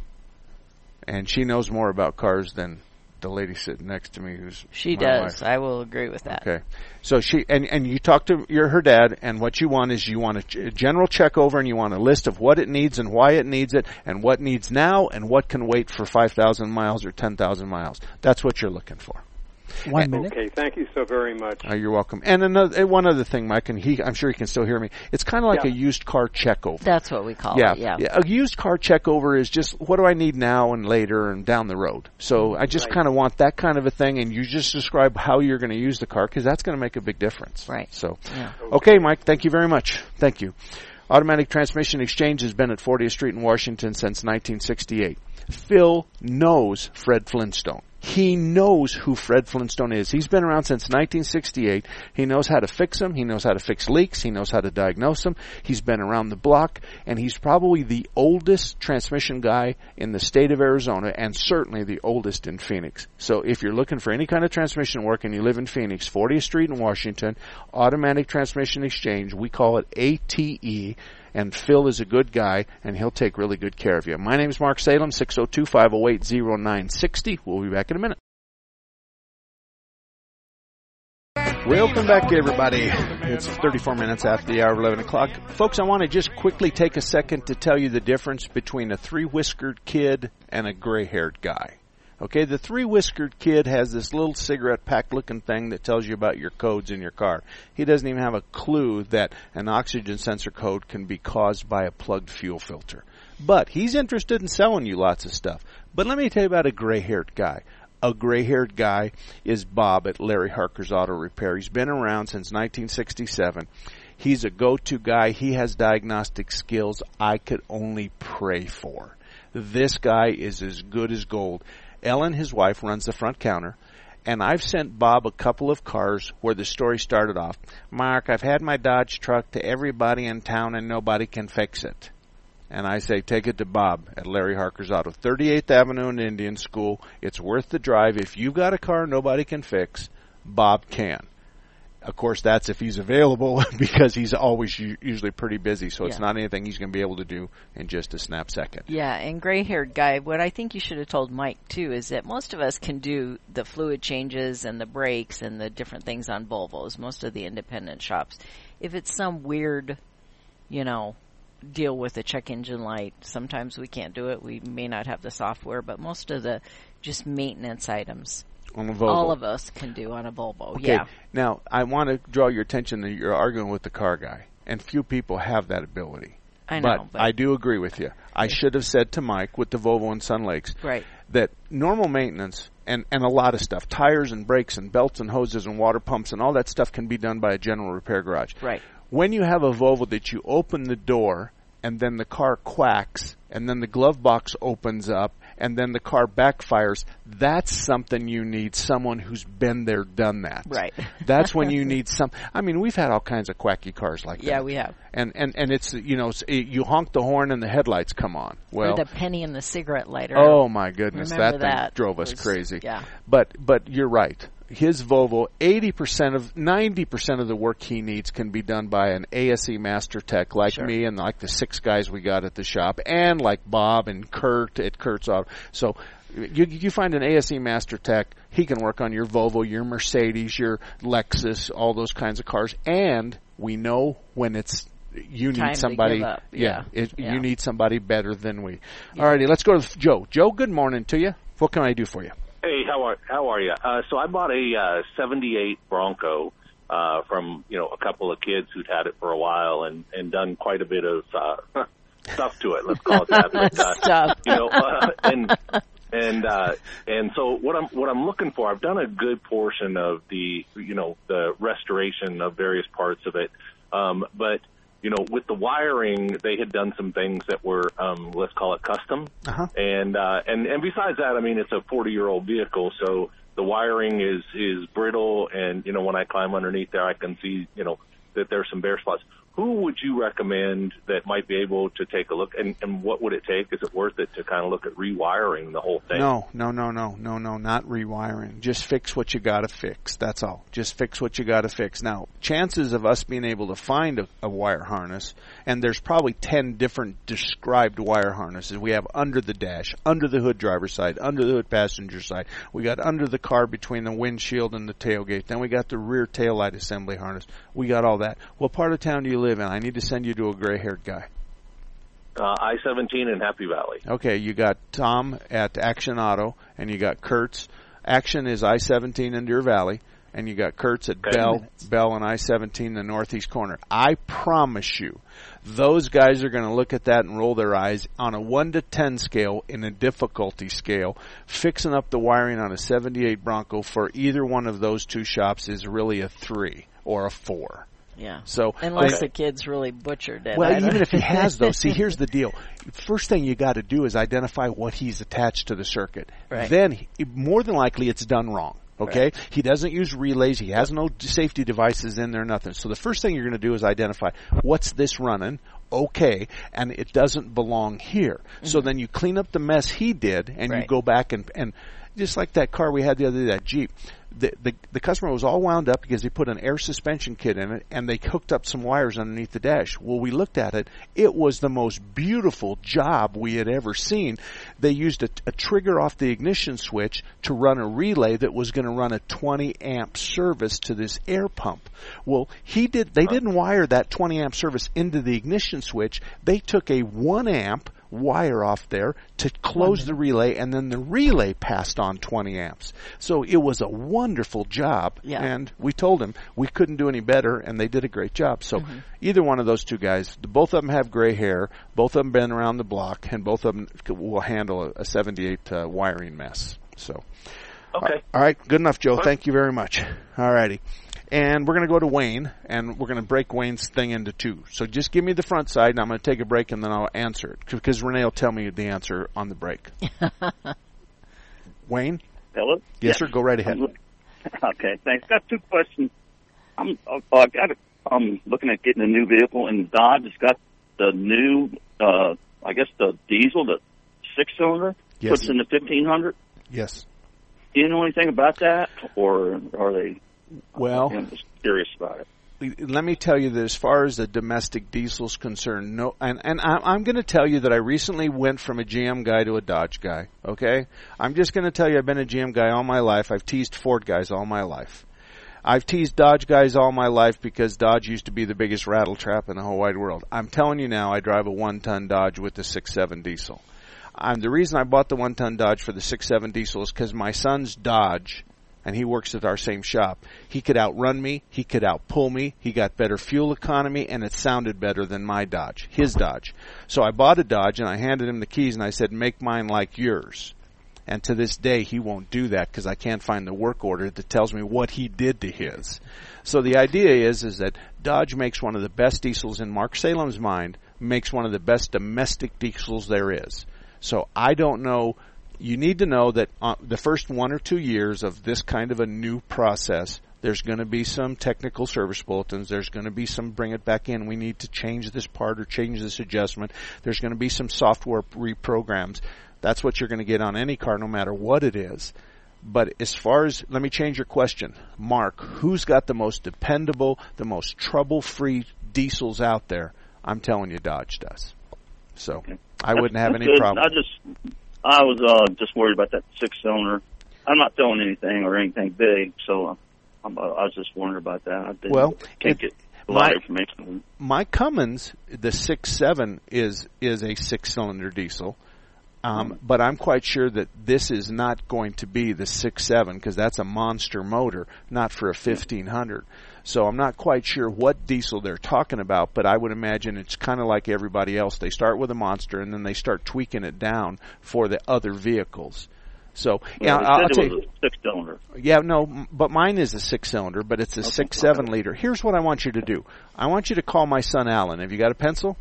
and she knows more about cars than the lady sitting next to me, who's she my does. wife. I will agree with that. Okay, so she and and you talk to your her dad, and what you want is you want a, ch- a general check over, and you want a list of what it needs and why it needs it, and what needs now, and what can wait for five thousand miles or ten thousand miles. That's what you're looking for. One and, minute. Okay, thank you so very much. Uh, you're welcome. And another one other thing, Mike, and he, I'm sure he can still hear me. It's kind of like Yeah. a used car checkover. That's what we call yeah, it, yeah. yeah. A used car checkover is just what do I need now and later and down the road. So I just Right. kind of want that kind of a thing, and you just describe how you're going to use the car because that's going to make a big difference. Right. So, Yeah. okay, Mike, thank you very much. Thank you. Automatic Transmission Exchange has been at fortieth Street in Washington since nineteen sixty-eight. Phil knows Fred Flintstone. He knows who Fred Flintstone is. He's been around since nineteen sixty-eight. He knows how to fix them. He knows how to fix leaks. He knows how to diagnose them. He's been around the block, and he's probably the oldest transmission guy in the state of Arizona, and certainly the oldest in Phoenix. So if you're looking for any kind of transmission work and you live in Phoenix, fortieth Street in Washington, Automatic Transmission Exchange, we call it A T E. And Phil is a good guy, and he'll take really good care of you. My name is Mark Salem, six oh two, five oh eight, oh nine six oh. We'll be back in a minute. Welcome back, everybody. It's thirty-four minutes after the hour of eleven o'clock. Folks, I want to just quickly take a second to tell you the difference between a three-whiskered kid and a gray-haired guy. Okay, the three-whiskered kid has this little cigarette pack-looking thing that tells you about your codes in your car. He doesn't even have a clue that an oxygen sensor code can be caused by a plugged fuel filter. But he's interested in selling you lots of stuff. But let me tell you about a gray-haired guy. A gray-haired guy is Bob at Larry Harker's Auto Repair. He's been around since nineteen sixty-seven. He's a go-to guy. He has diagnostic skills I could only pray for. This guy is as good as gold. Ellen, his wife, runs the front counter, and I've sent Bob a couple of cars where the story started off. Mark, I've had my Dodge truck to everybody in town and nobody can fix it. And I say, take it to Bob at Larry Harker's Auto. thirty-eighth Avenue and Indian School. It's worth the drive. If you've got a car nobody can fix, Bob can. Of course, that's if he's available because he's always u- usually pretty busy. So it's Yeah. not anything he's going to be able to do in just a snap second. Yeah, and gray-haired guy, what I think you should have told Mike, too, is that most of us can do the fluid changes and the brakes and the different things on Volvos, most of the independent shops. If it's some weird, you know, deal with a check engine light, sometimes we can't do it. We may not have the software, but most of the just maintenance items, On a Volvo. all of us can do on a Volvo. Okay, Yeah. now I want to draw your attention that you're arguing with the car guy, and few people have that ability. I know, but, I do agree with you. I should have said to Mike with the Volvo and Sun Lakes Right. that normal maintenance and, and a lot of stuff, tires and brakes and belts and hoses and water pumps and all that stuff can be done by a general repair garage. Right. When you have a Volvo that you open the door and then the car quacks and then the glove box opens up and then the car backfires, that's something you need someone who's been there, done that. Right. That's when you need some. I mean, we've had all kinds of quacky cars like that. Yeah, we have. And and and it's, you know, it's- it, you honk the horn and the headlights come on. Well, or the penny in the cigarette lighter. oh my goodness, Remember that thing that drove us was- crazy. Yeah. But but you're right. His Volvo, eighty percent of, ninety percent of the work he needs can be done by an A S E Master Tech like Sure. me and like the six guys we got at the shop and like Bob and Kurt at Kurt's Auto. So you, you find an A S E Master Tech, he can work on your Volvo, your Mercedes, your Lexus, all those kinds of cars. And we know when it's you Time need to somebody. give up. Yeah, Yeah. it, Yeah. you need somebody better than we. All righty, let's go to Joe. Joe, good morning to you. What can I do for you? Hey, how are how are you? Uh, so I bought a uh, seventy-eight Bronco uh, from you know a couple of kids who'd had it for a while and and done quite a bit of uh, stuff to it. Let's call it that. But, uh, Stuff. You know, uh, and and uh, and so what I'm what I'm looking for, I've done a good portion of the you know the restoration of various parts of it, um, but. You know, with the wiring, they had done some things that were, um, let's call it custom. Uh-huh. And, uh, and, and besides that, I mean, it's a forty-year-old vehicle, so the wiring is, is brittle, and, you know, when I climb underneath there, I can see, you know, that there's some bare spots. Who would you recommend that might be able to take a look, and, and what would it take? Is it worth it to kind of look at rewiring the whole thing? No, no, no, no, no, no, not rewiring. Just fix what you got to fix. That's all. Just fix what you got to fix. Now, chances of us being able to find a, a wire harness, and there's probably ten different described wire harnesses. We have under the dash, under the hood driver's side, under the hood passenger side. We got under the car between the windshield and the tailgate. Then we got the rear taillight assembly harness. We got all that. What part of town do you live in? I need to send you to a gray-haired guy. Uh, I seventeen in Happy Valley. Okay, you got Tom at Action Auto, and you got Kurtz. Action is I seventeen in Deer Valley, and you got Kurtz at Okay. Bell, Bell and I seventeen, the northeast corner. I promise you, those guys are going to look at that and roll their eyes on a one to ten scale in a difficulty scale. Fixing up the wiring on a seventy-eight Bronco for either one of those two shops is really a three or a four. Yeah. So unless they- the kid's really butchered it. well, I don't- even if he has those, see, here's the deal. First thing you got to do is identify what he's attached to the circuit. Right. Then, he, more than likely, it's done wrong. Okay? Right. He doesn't use relays. He has no safety devices in there, nothing. So the first thing you're going to do is identify, what's this running? Okay, and it doesn't belong here. Mm-hmm. So then you clean up the mess he did, and Right. you go back and, and just like that car we had the other day, that Jeep. the, the the customer was all wound up because he put an air suspension kit in it, and they hooked up some wires underneath the dash. Well, we looked at it. It was the most beautiful job we had ever seen. They used a, a trigger off the ignition switch to run a relay that was going to run a twenty amp service to this air pump. Well, he did. They didn't wire that twenty amp service into the ignition switch. They took a one amp wire off there to close the relay, and then the relay passed on twenty amps. So it was a wonderful job, Yeah. and we told him we couldn't do any better, and they did a great job. So Mhm. either one of those two guys, both of them have gray hair, both of them been around the block, and both of them will handle a, a seventy-eight uh, wiring mess. So, Okay. all right, good enough, Joe. Fine. Thank you very much. All righty. And we're going to go to Wayne, and we're going to break Wayne's thing into two. So just give me the front side, and I'm going to take a break, and then I'll answer it, because Renee will tell me the answer on the break. Wayne? Hello? Yes, sir. Go right ahead. Okay, thanks. Got two questions. I'm uh, I got. A, I'm looking at getting a new vehicle, and Dodge has got the new, uh, I guess the diesel, the six cylinder, Yes. puts in the fifteen hundred. Yes. Do you know anything about that, or are they? Well, I'm just curious about it. let me tell you that as far as the domestic diesel is concerned, no, and, and I, I'm going to tell you that I recently went from a G M guy to a Dodge guy, okay? I'm just going to tell you I've been a G M guy all my life. I've teased Ford guys all my life. I've teased Dodge guys all my life because Dodge used to be the biggest rattle trap in the whole wide world. I'm telling you now, I drive a one-ton Dodge with the six seven diesel. Um, the reason I bought the one-ton Dodge for the six seven diesel is because my son's Dodge, and he works at our same shop, he could outrun me, he could outpull me, he got better fuel economy, and it sounded better than my Dodge, his Dodge. So I bought a Dodge, and I handed him the keys, and I said, make mine like yours. And to this day, he won't do that because I can't find the work order that tells me what he did to his. So the idea is, is that Dodge makes one of the best diesels in Mark Salem's mind, makes one of the best domestic diesels there is. So I don't know. You need to know that uh, the first one or two years of this kind of a new process, there's going to be some technical service bulletins. There's going to be some bring it back in. We need to change this part or change this adjustment. There's going to be some software reprograms. That's what you're going to get on any car, no matter what it is. But as far as, let me change your question. Mark, who's got the most dependable, the most trouble-free diesels out there? I'm telling you Dodge does. So okay. I wouldn't have That's any good. problem. I just, I was uh, just worried about that six-cylinder. I'm not throwing anything or anything big, so uh, I'm, I was just wondering about that. I didn't, well, can't it, get a lot my, of information. My Cummins, the six seven, is is a six-cylinder diesel. Um, but I'm quite sure that this is not going to be the six seven because that's a monster motor, not for a fifteen hundred. So I'm not quite sure what diesel they're talking about, but I would imagine it's kind of like everybody else. They start with a monster and then they start tweaking it down for the other vehicles. So yeah, well, I'll it tell was you. A six-cylinder. Yeah, no, but mine is a six-cylinder, but it's a okay. six seven liter. Here's what I want you to do. I want you to call my son Alan. Have you got a pencil?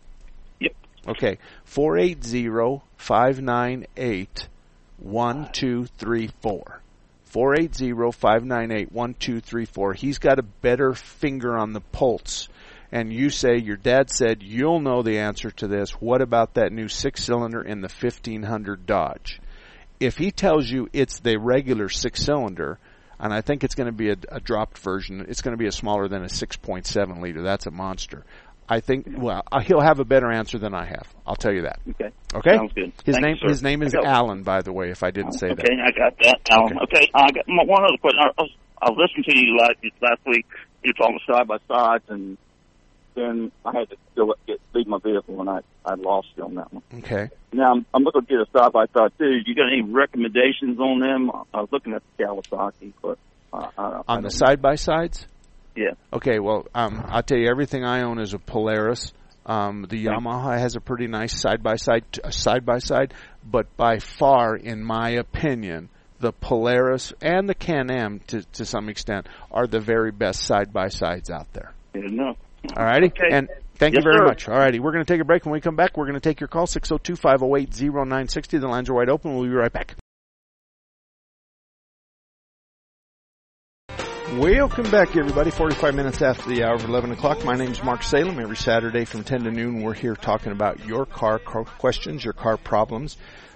Yep. Okay, four eight zero, five nine eight, one two three four. four eight zero, five nine eight, one two three four. He's got a better finger on the pulse. And you say, your dad said, you'll know the answer to this. What about that new six-cylinder in the fifteen hundred Dodge? If he tells you it's the regular six-cylinder, and I think it's going to be a, a dropped version, it's going to be a smaller than a six point seven liter. That's a monster. I think, well, he'll have a better answer than I have. I'll tell you that. Okay. Okay? Sounds good. His Thank name you, his name is Alan, by the way, if I didn't say okay, that. Okay, I got that, Alan. Okay, okay I got my, one other question. I was, I was listening to you last, last week. You were talking side-by-sides, and then I had to go get, leave my vehicle, and I, I lost you on that one. Okay. Now, I'm, I'm looking to get a side-by-side, too. You got any recommendations on them? I was looking at the Kawasaki, but... Uh, I, on I the side-by-sides? Yeah. Okay, well, um, I'll tell you, everything I own is a Polaris. Um, the Yamaha has a pretty nice side-by-side, uh, side-by-side, but by far, in my opinion, the Polaris and the Can-Am, to, to some extent, are the very best side-by-sides out there. Good enough. All righty? Okay. And thank yes, you very sir. much. All righty, we're going to take a break. When we come back, we're going to take your call, six oh two, five oh eight, oh nine six oh. The lines are wide open. We'll be right back. Welcome back, everybody. forty-five minutes after the hour of eleven o'clock. My name's Mark Salem. Every Saturday from ten to noon, we're here talking about your car questions, your car problems.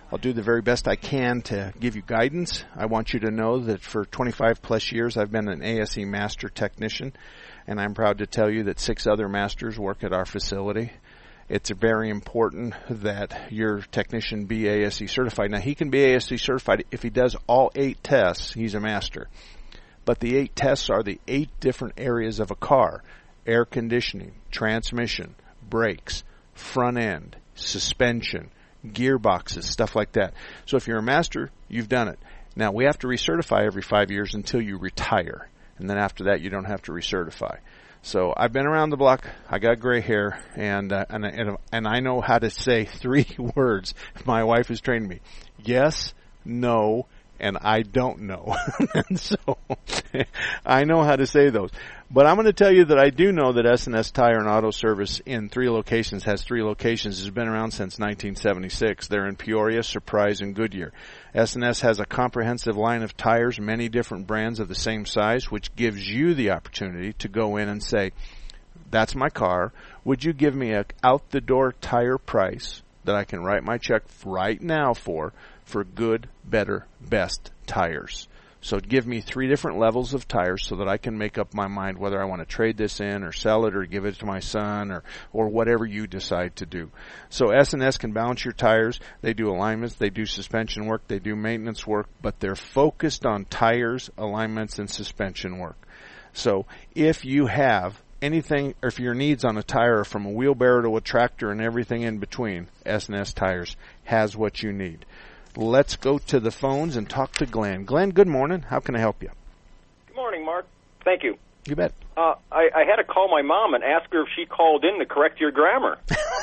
I'll do the very best I can to give you guidance. I want you to know that for twenty-five plus years I've been an A S E master technician, and I'm proud to tell you that six other masters work at our facility. It's very important that your technician be A S E certified. Now, he can be A S E certified if he does all eight tests. He's a master. But the eight tests are the eight different areas of a car: air conditioning, transmission, brakes, front end, suspension, gearboxes, stuff like that. So if you're a master, you've done it. Now, we have to recertify every five years until you retire. And then after that, you don't have to recertify. So I've been around the block. I got gray hair, and uh, and and and I know how to say three words. My wife has trained me: yes, no, and I don't know. And so I know how to say those. But I'm going to tell you that I do know that S and S Tire and Auto Service in three locations has three locations. Has been around since nineteen seventy-six. They're in Peoria, Surprise, and Goodyear. S and S has a comprehensive line of tires, many different brands of the same size, which gives you the opportunity to go in and say, that's my car. Would you give me a out-the-door tire price that I can write my check right now for, for good, better, best tires? So give me three different levels of tires so that I can make up my mind whether I want to trade this in or sell it or give it to my son or, or whatever you decide to do. So S and S can balance your tires. They do alignments. They do suspension work. They do maintenance work. But they're focused on tires, alignments, and suspension work. So if you have anything, or if your needs on a tire are from a wheelbarrow to a tractor and everything in between, S and S Tires has what you need. Let's go to the phones and talk to Glenn. Glenn, good morning. How can I help you? Good morning, Mark. Thank you. You bet. Uh, I, I had to call my mom and ask her if she called in to correct your grammar.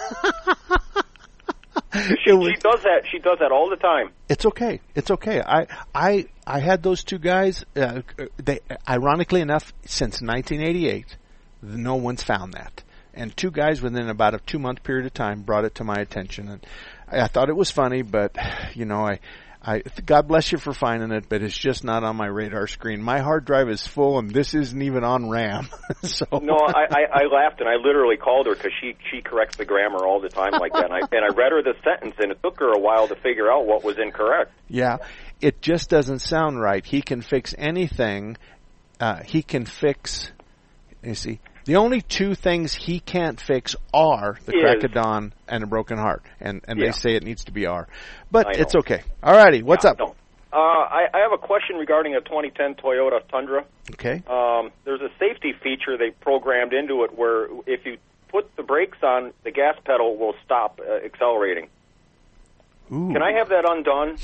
she, she does that. She does that all the time. It's okay. It's okay. I I I had those two guys. Uh, they ironically enough, since nineteen eighty-eight, no one's found that. And two guys within about a two-month period of time brought it to my attention, and I thought it was funny, but, you know, I, I, God bless you for finding it, but it's just not on my radar screen. My hard drive is full, and this isn't even on RAM. So no, I, I, I laughed, and I literally called her because she, she corrects the grammar all the time like that. And I, and I read her the sentence, and it took her a while to figure out what was incorrect. Yeah, it just doesn't sound right. He can fix anything. Uh, he can fix, you see, the only two things he can't fix are the Is. crack of dawn and a broken heart. And, and Yeah. they say it needs to be R. But I it's know. okay. All righty. What's Yeah, up? no. Uh, I, I have a question regarding a twenty ten Toyota Tundra. Okay. Um, there's a safety feature they programmed into it where if you put the brakes on, the gas pedal will stop uh, accelerating. Ooh. Can I have that undone?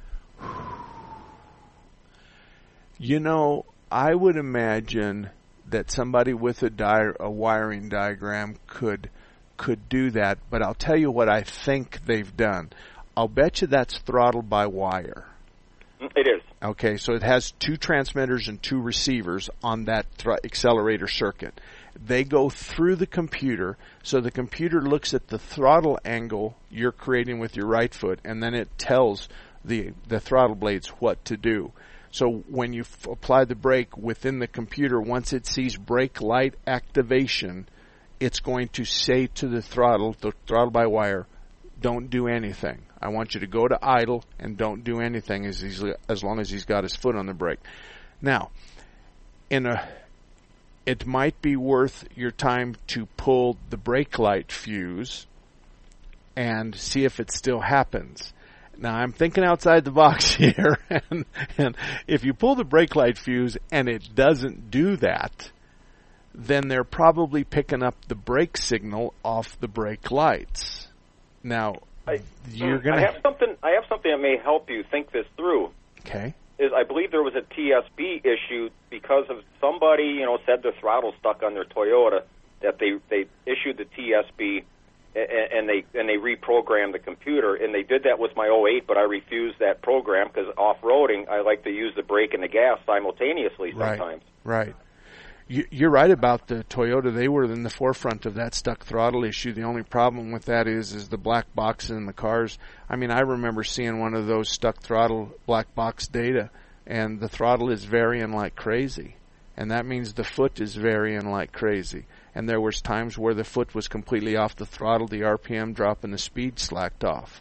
You know, I would imagine that somebody with a, di- a wiring diagram could could do that, but I'll tell you what I think they've done. I'll bet you that's throttled by wire. It is. Okay, so it has two transmitters and two receivers on that thr- accelerator circuit. They go through the computer, so the computer looks at the throttle angle you're creating with your right foot, and then it tells the the throttle blades what to do. So when you f- apply the brake within the computer, once it sees brake light activation, it's going to say to the throttle, the throttle by wire, don't do anything. I want you to go to idle and don't do anything as he's, as long as he's got his foot on the brake. Now, in a, it might be worth your time to pull the brake light fuse and see if it still happens. Now, I'm thinking outside the box here, and, and if you pull the brake light fuse and it doesn't do that, then they're probably picking up the brake signal off the brake lights. Now, I, you're going I have something. I have something that may help you think this through. Okay. Is I believe there was a T S B issue because of somebody, you know, said the throttle stuck on their Toyota, that they they issued the T S B. And they and they reprogrammed the computer, and they did that with my oh eight, but I refused that program because off-roading, I like to use the brake and the gas simultaneously sometimes. Right, right. You, you're right about the Toyota. They were in the forefront of that stuck throttle issue. The only problem with that is is the black boxes in the cars. I mean, I remember seeing one of those stuck throttle black box data, and the throttle is varying like crazy. And that means the foot is varying like crazy. And there was times where the foot was completely off the throttle, the R P M dropped, and the speed slacked off.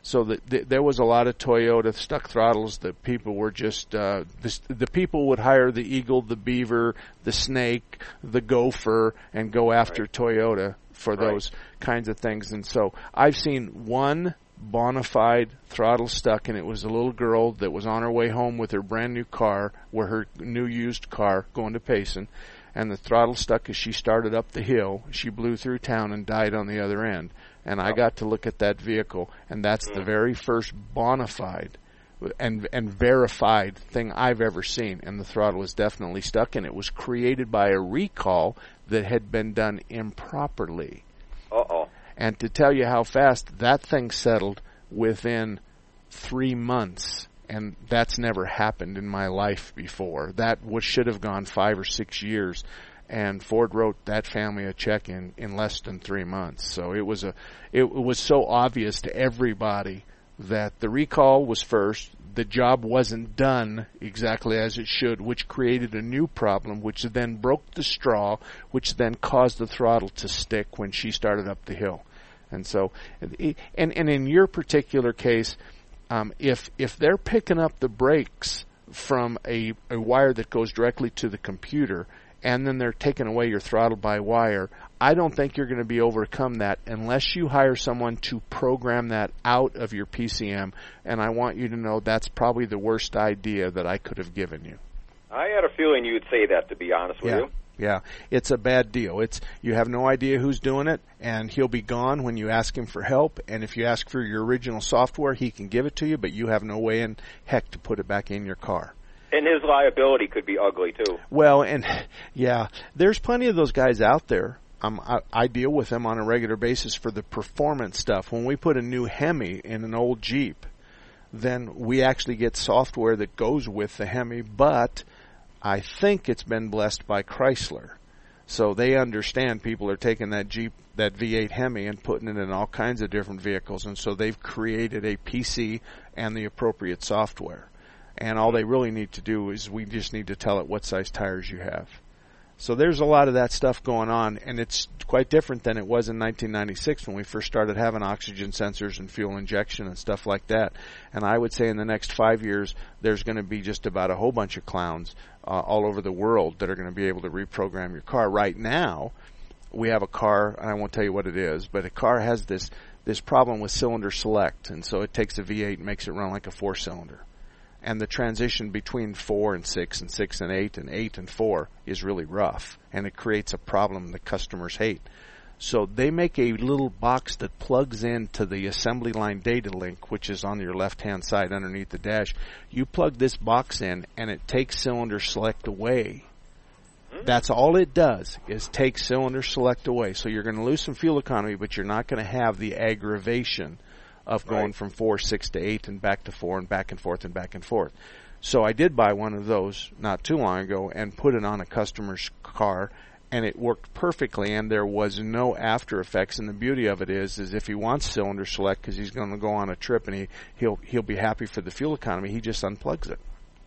So the, the, there was a lot of Toyota stuck throttles that people were just, uh, the, the people would hire the Eagle, the Beaver, the Snake, the Gopher, and go after right. Toyota for right. those kinds of things. And so I've seen one bona fide throttle stuck, and it was a little girl that was on her way home with her brand new car, where her new used car going to Payson, and the throttle stuck as she started up the hill. She blew through town and died on the other end. And I got to look at that vehicle, and that's the very first bona fide and and verified thing I've ever seen. And the throttle was definitely stuck, and it was created by a recall that had been done improperly. Uh-oh. And to tell you how fast that thing settled, within three months. And that's never happened in my life before. That was, should have gone five or six years. And Ford wrote that family a check in, in less than three months. So it was a, it, it was so obvious to everybody that the recall was first. The job wasn't done exactly as it should, which created a new problem, which then broke the straw, which then caused the throttle to stick when she started up the hill. And so, and and in your particular case, um, if if they're picking up the brakes from a, a wire that goes directly to the computer, and then they're taking away your throttle by wire, I don't think you're going to be overcome that unless you hire someone to program that out of your P C M. And I want you to know that's probably the worst idea that I could have given you. I had a feeling you'd say that, to be honest with yeah. you. Yeah, it's a bad deal. It's you have no idea who's doing it, and he'll be gone when you ask him for help. And if you ask for your original software, he can give it to you, but you have no way in heck to put it back in your car. And his liability could be ugly, too. Well, and, yeah, there's plenty of those guys out there. Um, I, I deal with them on a regular basis for the performance stuff. When we put a new Hemi in an old Jeep, then we actually get software that goes with the Hemi, but I think it's been blessed by Chrysler. So they understand people are taking that Jeep, that V eight Hemi, and putting it in all kinds of different vehicles, and so they've created a P C and the appropriate software. And all they really need to do is we just need to tell it what size tires you have. So there's a lot of that stuff going on, and it's quite different than it was in nineteen ninety-six when we first started having oxygen sensors and fuel injection and stuff like that. And I would say in the next five years, there's going to be just about a whole bunch of clowns uh, all over the world that are going to be able to reprogram your car. Right now, we have a car, and I won't tell you what it is, but a car has this, this problem with cylinder select, and so it takes a V eight and makes it run like a four-cylinder. And the transition between four and six and six and eight and eight and four is really rough, and it creates a problem that customers hate. So they make a little box that plugs into the assembly line data link, which is on your left-hand side underneath the dash. You plug this box in, and it takes cylinder select away. That's all it does, is take cylinder select away. So you're going to lose some fuel economy, but you're not going to have the aggravation of going right. from four, six to eight and back to four and back and forth and back and forth. So I did buy one of those not too long ago and put it on a customer's car, and it worked perfectly, and there was no after effects. And the beauty of it is, is if he wants cylinder select because he's going to go on a trip and he, he'll he'll be happy for the fuel economy, he just unplugs it.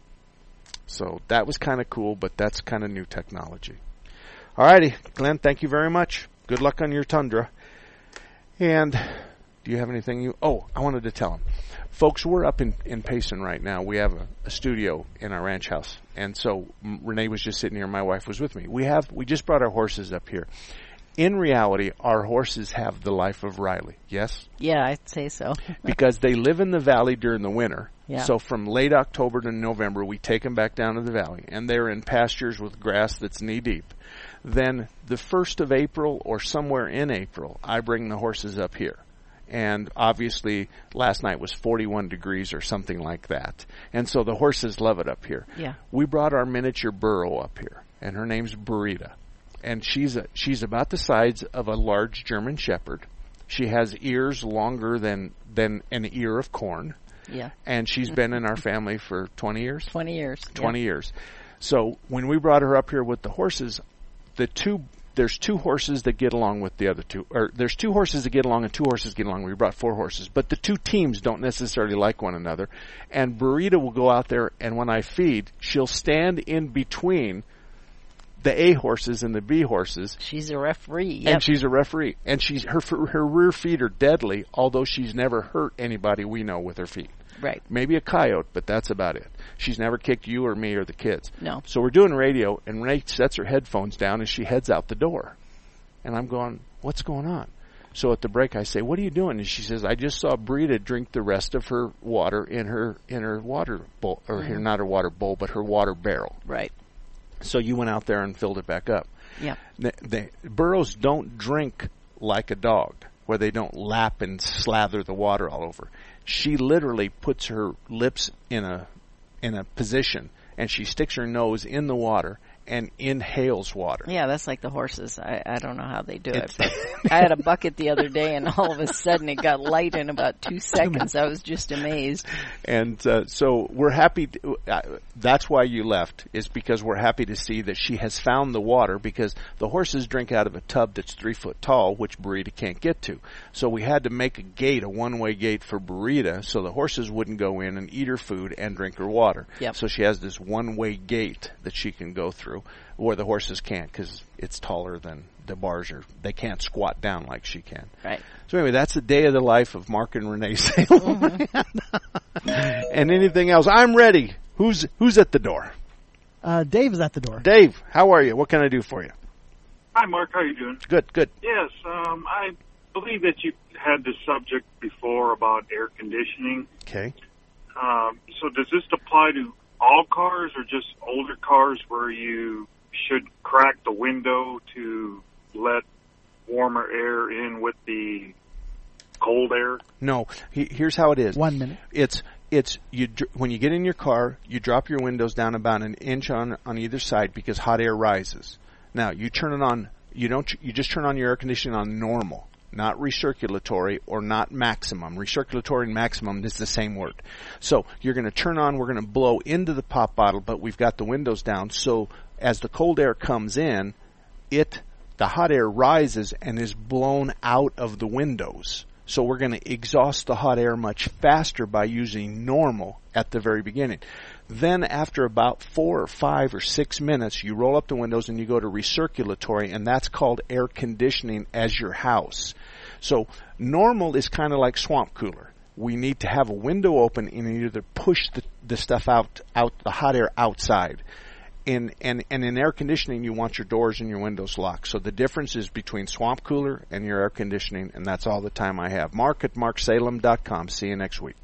So that was kind of cool, but that's kind of new technology. All righty, Glenn, thank you very much. Good luck on your Tundra. And do you have anything you... Oh, I wanted to tell them. Folks, we're up in, in Payson right now. We have a, a studio in our ranch house. And so Renee was just sitting here. My wife was with me. We have we just brought our horses up here. In reality, our horses have the life of Riley. Yes? Yeah, I'd say so. Because they live in the valley during the winter. Yeah. So from late October to November, we take them back down to the valley. And they're in pastures with grass that's knee-deep. Then the first of April or somewhere in April, I bring the horses up here. And obviously, last night was forty-one degrees or something like that. And so the horses love it up here. Yeah. We brought our miniature burro up here, and her name's Burrita. And she's a, she's about the size of a large German Shepherd. She has ears longer than, than an ear of corn. Yeah. And she's been in our family for twenty years? twenty years. twenty yeah. years. So when we brought her up here with the horses, the two... There's two horses that get along with the other two. Or there's two horses that get along and two horses get along. We brought four horses. But the two teams don't necessarily like one another. And Burrita will go out there, and when I feed, she'll stand in between the A horses and the B horses. She's a referee. Yep. And she's a referee. And she's her her rear feet are deadly, although she's never hurt anybody we know with her feet. Right. Maybe a coyote, but that's about it. She's never kicked you or me or the kids. No. So we're doing radio, and Renee sets her headphones down, and she heads out the door. And I'm going, what's going on? So at the break, I say, what are you doing? And she says, I just saw Brita drink the rest of her water in her in her water bowl, or Mm-hmm. her, not her water bowl, but her water barrel. Right. So you went out there and filled it back up. Yeah. The, the burros don't drink like a dog, where they don't lap and slather the water all over. She literally puts her lips in a in a position, and she sticks her nose in the water and inhales water. Yeah, that's like the horses. I, I don't know how they do it. But I had a bucket the other day, and all of a sudden it got light in about two seconds. I was just amazed. And uh, so we're happy. To, uh, that's why you left, is because we're happy to see that she has found the water, because the horses drink out of a tub that's three foot tall, which Burita can't get to. So we had to make a gate, a one-way gate for Burita, so the horses wouldn't go in and eat her food and drink her water. Yep. So she has this one-way gate that she can go through, where the horses can't, because it's taller than the bars are. They can't squat down like she can. Right. So anyway, that's the day of the life of Mark and Renee Salem. Mm-hmm. And anything else? I'm ready. Who's who's at the door? Uh, Dave is at the door. Dave, how are you? What can I do for you? Hi, Mark. How are you doing? Good, good. Yes, um, I believe that you had this subject before about air conditioning. Okay. Um, so does this apply to all cars or just older cars where you should crack the window to let warmer air in with the cold air? No. He, here's how it is. One minute. It's it's you when you get in your car, you drop your windows down about an inch on on either side, because hot air rises. Now you turn it on. You don't. You just turn on your air conditioning on normal, not recirculatory or not maximum. Recirculatory and maximum is the same word. So you're going to turn on. We're going to blow into the pop bottle, but we've got the windows down. So as the cold air comes in, it the hot air rises and is blown out of the windows. So we're going to exhaust the hot air much faster by using normal at the very beginning. Then after about four or five or six minutes, you roll up the windows and you go to recirculatory, and that's called air conditioning as your house. So normal is kind of like swamp cooler. We need to have a window open and either push the, the stuff out, out, the hot air outside. In, and, and in air conditioning, you want your doors and your windows locked. So the difference is between swamp cooler and your air conditioning, and that's all the time I have. Mark at mark salem dot com. See you next week.